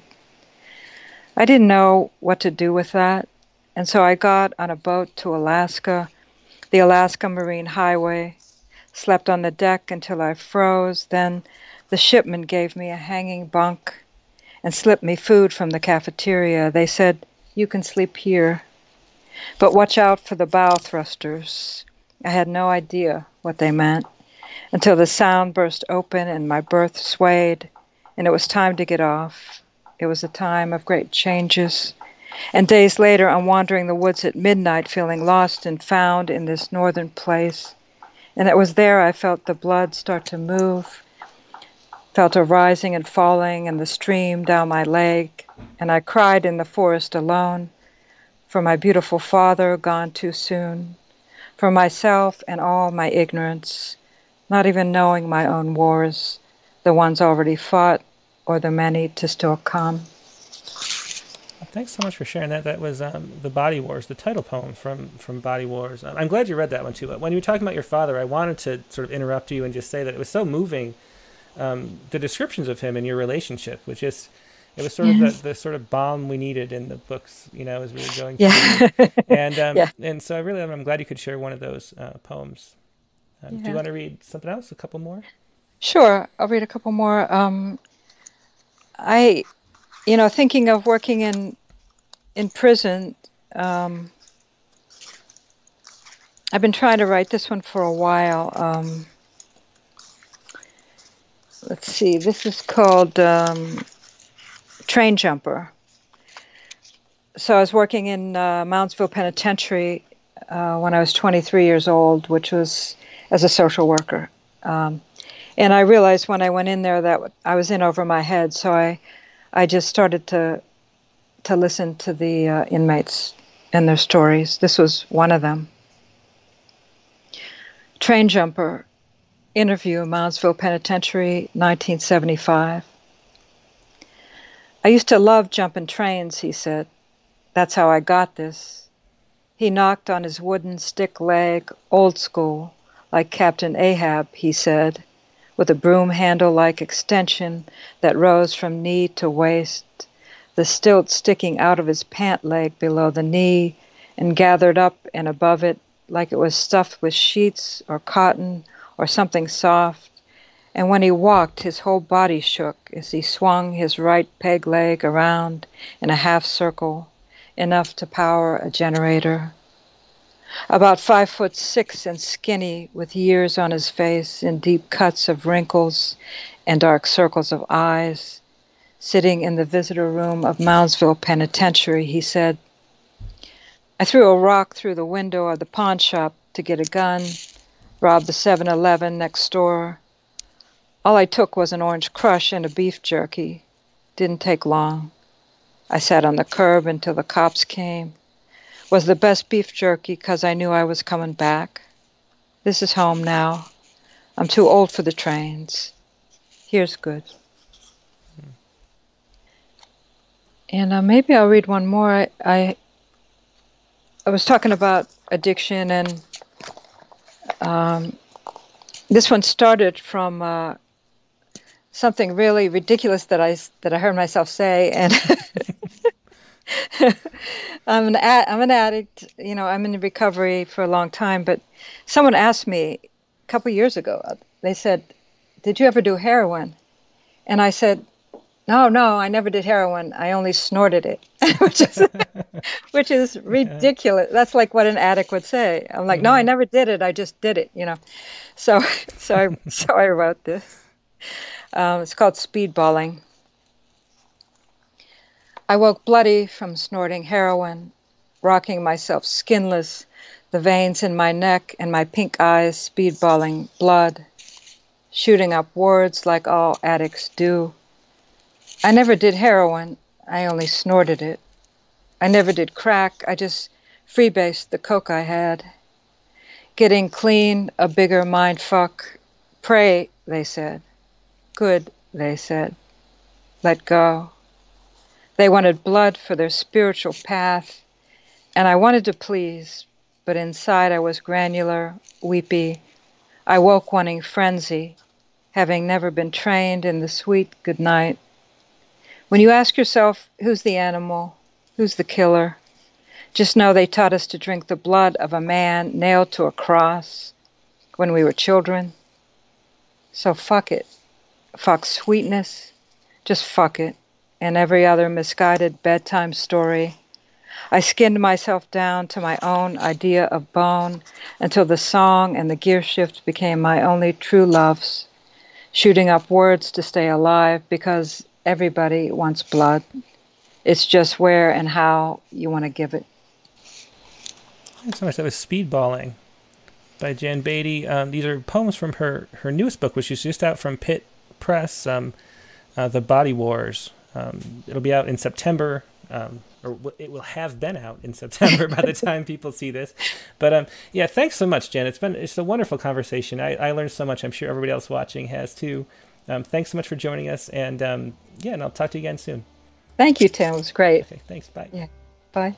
[SPEAKER 2] I didn't know what to do with that, and so I got on a boat to Alaska, the Alaska Marine Highway, slept on the deck until I froze. Then the shipman gave me a hanging bunk and slipped me food from the cafeteria. They said, you can sleep here, but watch out for the bow thrusters. I had no idea what they meant until the sound burst open and my berth swayed, and it was time to get off. It was a time of great changes. And days later, I'm wandering the woods at midnight, feeling lost and found in this northern place. And it was there I felt the blood start to move, felt a rising and falling and the stream down my leg. And I cried in the forest alone, for my beautiful father gone too soon, for myself and all my ignorance, not even knowing my own wars, the ones already fought or the many to still come.
[SPEAKER 1] Thanks so much for sharing that. That was um, The Body Wars, the title poem from, from Body Wars. Um, I'm glad you read that one too. But when you were talking about your father, I wanted to sort of interrupt you and just say that it was so moving, um, the descriptions of him and your relationship, which just, it was sort of the, the sort of balm we needed in the books, you know, as we were going
[SPEAKER 2] yeah.
[SPEAKER 1] through. And um,
[SPEAKER 2] yeah.
[SPEAKER 1] and so I really, I'm glad you could share one of those uh, poems. Um,
[SPEAKER 2] yeah.
[SPEAKER 1] Do you want to read something else? A couple more?
[SPEAKER 2] Sure, I'll read a couple more. Um, I, you know, thinking of working in in prison. Um, I've been trying to write this one for a while. Um, let's see, this is called um, Train Jumper. So I was working in uh, Moundsville Penitentiary uh, when I was twenty-three years old, which was as a social worker. Um, and I realized when I went in there that I was in over my head, so I, I just started to to listen to the uh, inmates and their stories. This was one of them. Train Jumper, interview, Moundsville Penitentiary, nineteen seventy-five. I used to love jumping trains, he said. That's how I got this. He knocked on his wooden stick leg, old school, like Captain Ahab, he said, with a broom handle-like extension that rose from knee to waist, the stilt sticking out of his pant leg below the knee and gathered up and above it like it was stuffed with sheets or cotton or something soft. And when he walked, his whole body shook as he swung his right peg leg around in a half circle, enough to power a generator. About five foot six and skinny, with years on his face and deep cuts of wrinkles and dark circles of eyes, sitting in the visitor room of Moundsville Penitentiary, he said, I threw a rock through the window of the pawn shop to get a gun, robbed the seven eleven next door. All I took was an orange crush and a beef jerky. Didn't take long. I sat on the curb until the cops came. Was the best beef jerky because I knew I was coming back. This is home now. I'm too old for the trains. Here's good. Hmm. And uh, maybe I'll read one more. I, I I was talking about addiction, and um, this one started from uh, something really ridiculous that I that I heard myself say, and I'm an ad, I'm an addict. You know, I'm in recovery for a long time. But someone asked me a couple years ago. They said, "Did you ever do heroin?" And I said, "No, no, I never did heroin. I only snorted it," which is which is ridiculous. That's like what an addict would say. I'm like, mm-hmm. "No, I never did it. I just did it." You know, so so I so I wrote this. Um, it's called Speedballing. I woke bloody from snorting heroin, rocking myself skinless, the veins in my neck and my pink eyes speedballing blood, shooting up words like all addicts do. I never did heroin, I only snorted it. I never did crack, I just freebased the coke I had. Getting clean, a bigger mind fuck. Pray, they said. Good, they said. Let go. They wanted blood for their spiritual path, and I wanted to please, but inside I was granular, weepy. I woke wanting frenzy, having never been trained in the sweet goodnight. When you ask yourself, who's the animal, who's the killer, just know they taught us to drink the blood of a man nailed to a cross when we were children. So fuck it. Fuck sweetness. Just fuck it. And every other misguided bedtime story. I skinned myself down to my own idea of bone until the song and the gear shift became my only true loves, shooting up words to stay alive because everybody wants blood. It's just where and how you want to give it.
[SPEAKER 1] Thanks so much. That was Speedballing by Jan Beatty. Um, these are poems from her, her newest book, which is just out from Pitt Press, um, uh, The Body Wars. Um, it'll be out in September, um, or it will have been out in September by the time people see this. But um, yeah, thanks so much, Jen. It's been it's a wonderful conversation. I, I learned so much. I'm sure everybody else watching has too. Um, thanks so much for joining us. And um, yeah, and I'll talk to you again soon.
[SPEAKER 2] Thank you, Tim. It was great.
[SPEAKER 1] Okay, thanks. Bye.
[SPEAKER 2] Yeah. Bye.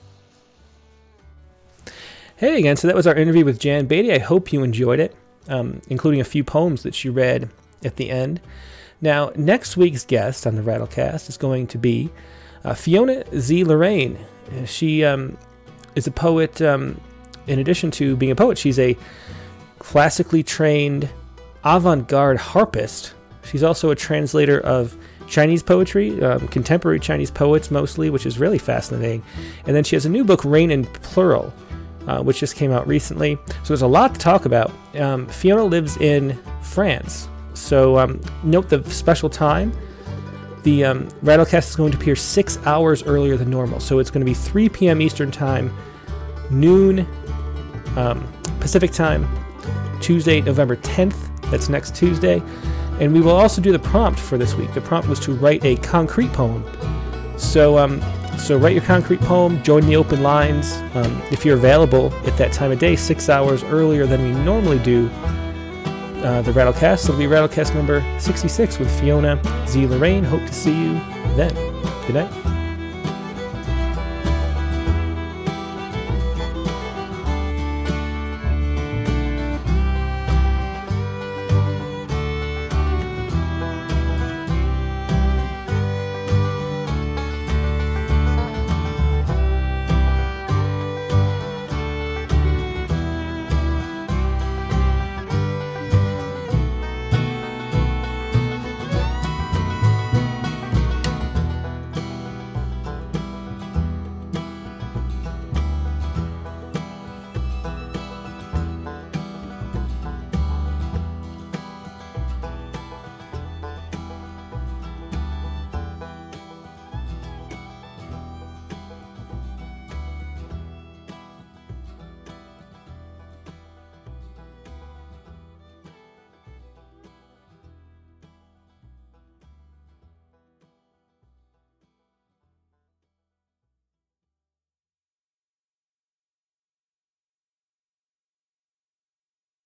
[SPEAKER 1] Hey again. So that was our interview with Jan Beatty. I hope you enjoyed it, um, including a few poems that she read at the end. Now, next week's guest on the Rattlecast is going to be uh, Fiona Z. Lorraine. She um, is a poet. Um, in addition to being a poet, she's a classically trained avant-garde harpist. She's also a translator of Chinese poetry, um, contemporary Chinese poets mostly, which is really fascinating. And then she has a new book, Rain in Plural, uh, which just came out recently. So there's a lot to talk about. Um, Fiona lives in France. So um, note the special time. The um, Rattlecast is going to appear six hours earlier than normal. So it's going to be three p.m. Eastern Time, noon um, Pacific Time, Tuesday, November tenth. That's next Tuesday. And we will also do the prompt for this week. The prompt was to write a concrete poem. So um, so write your concrete poem, join the open lines. Um, if you're available at that time of day, six hours earlier than we normally do uh, the Rattlecast. It'll be Rattlecast number sixty-six with Fiona Z. Lorraine. Hope to see you then. Good night.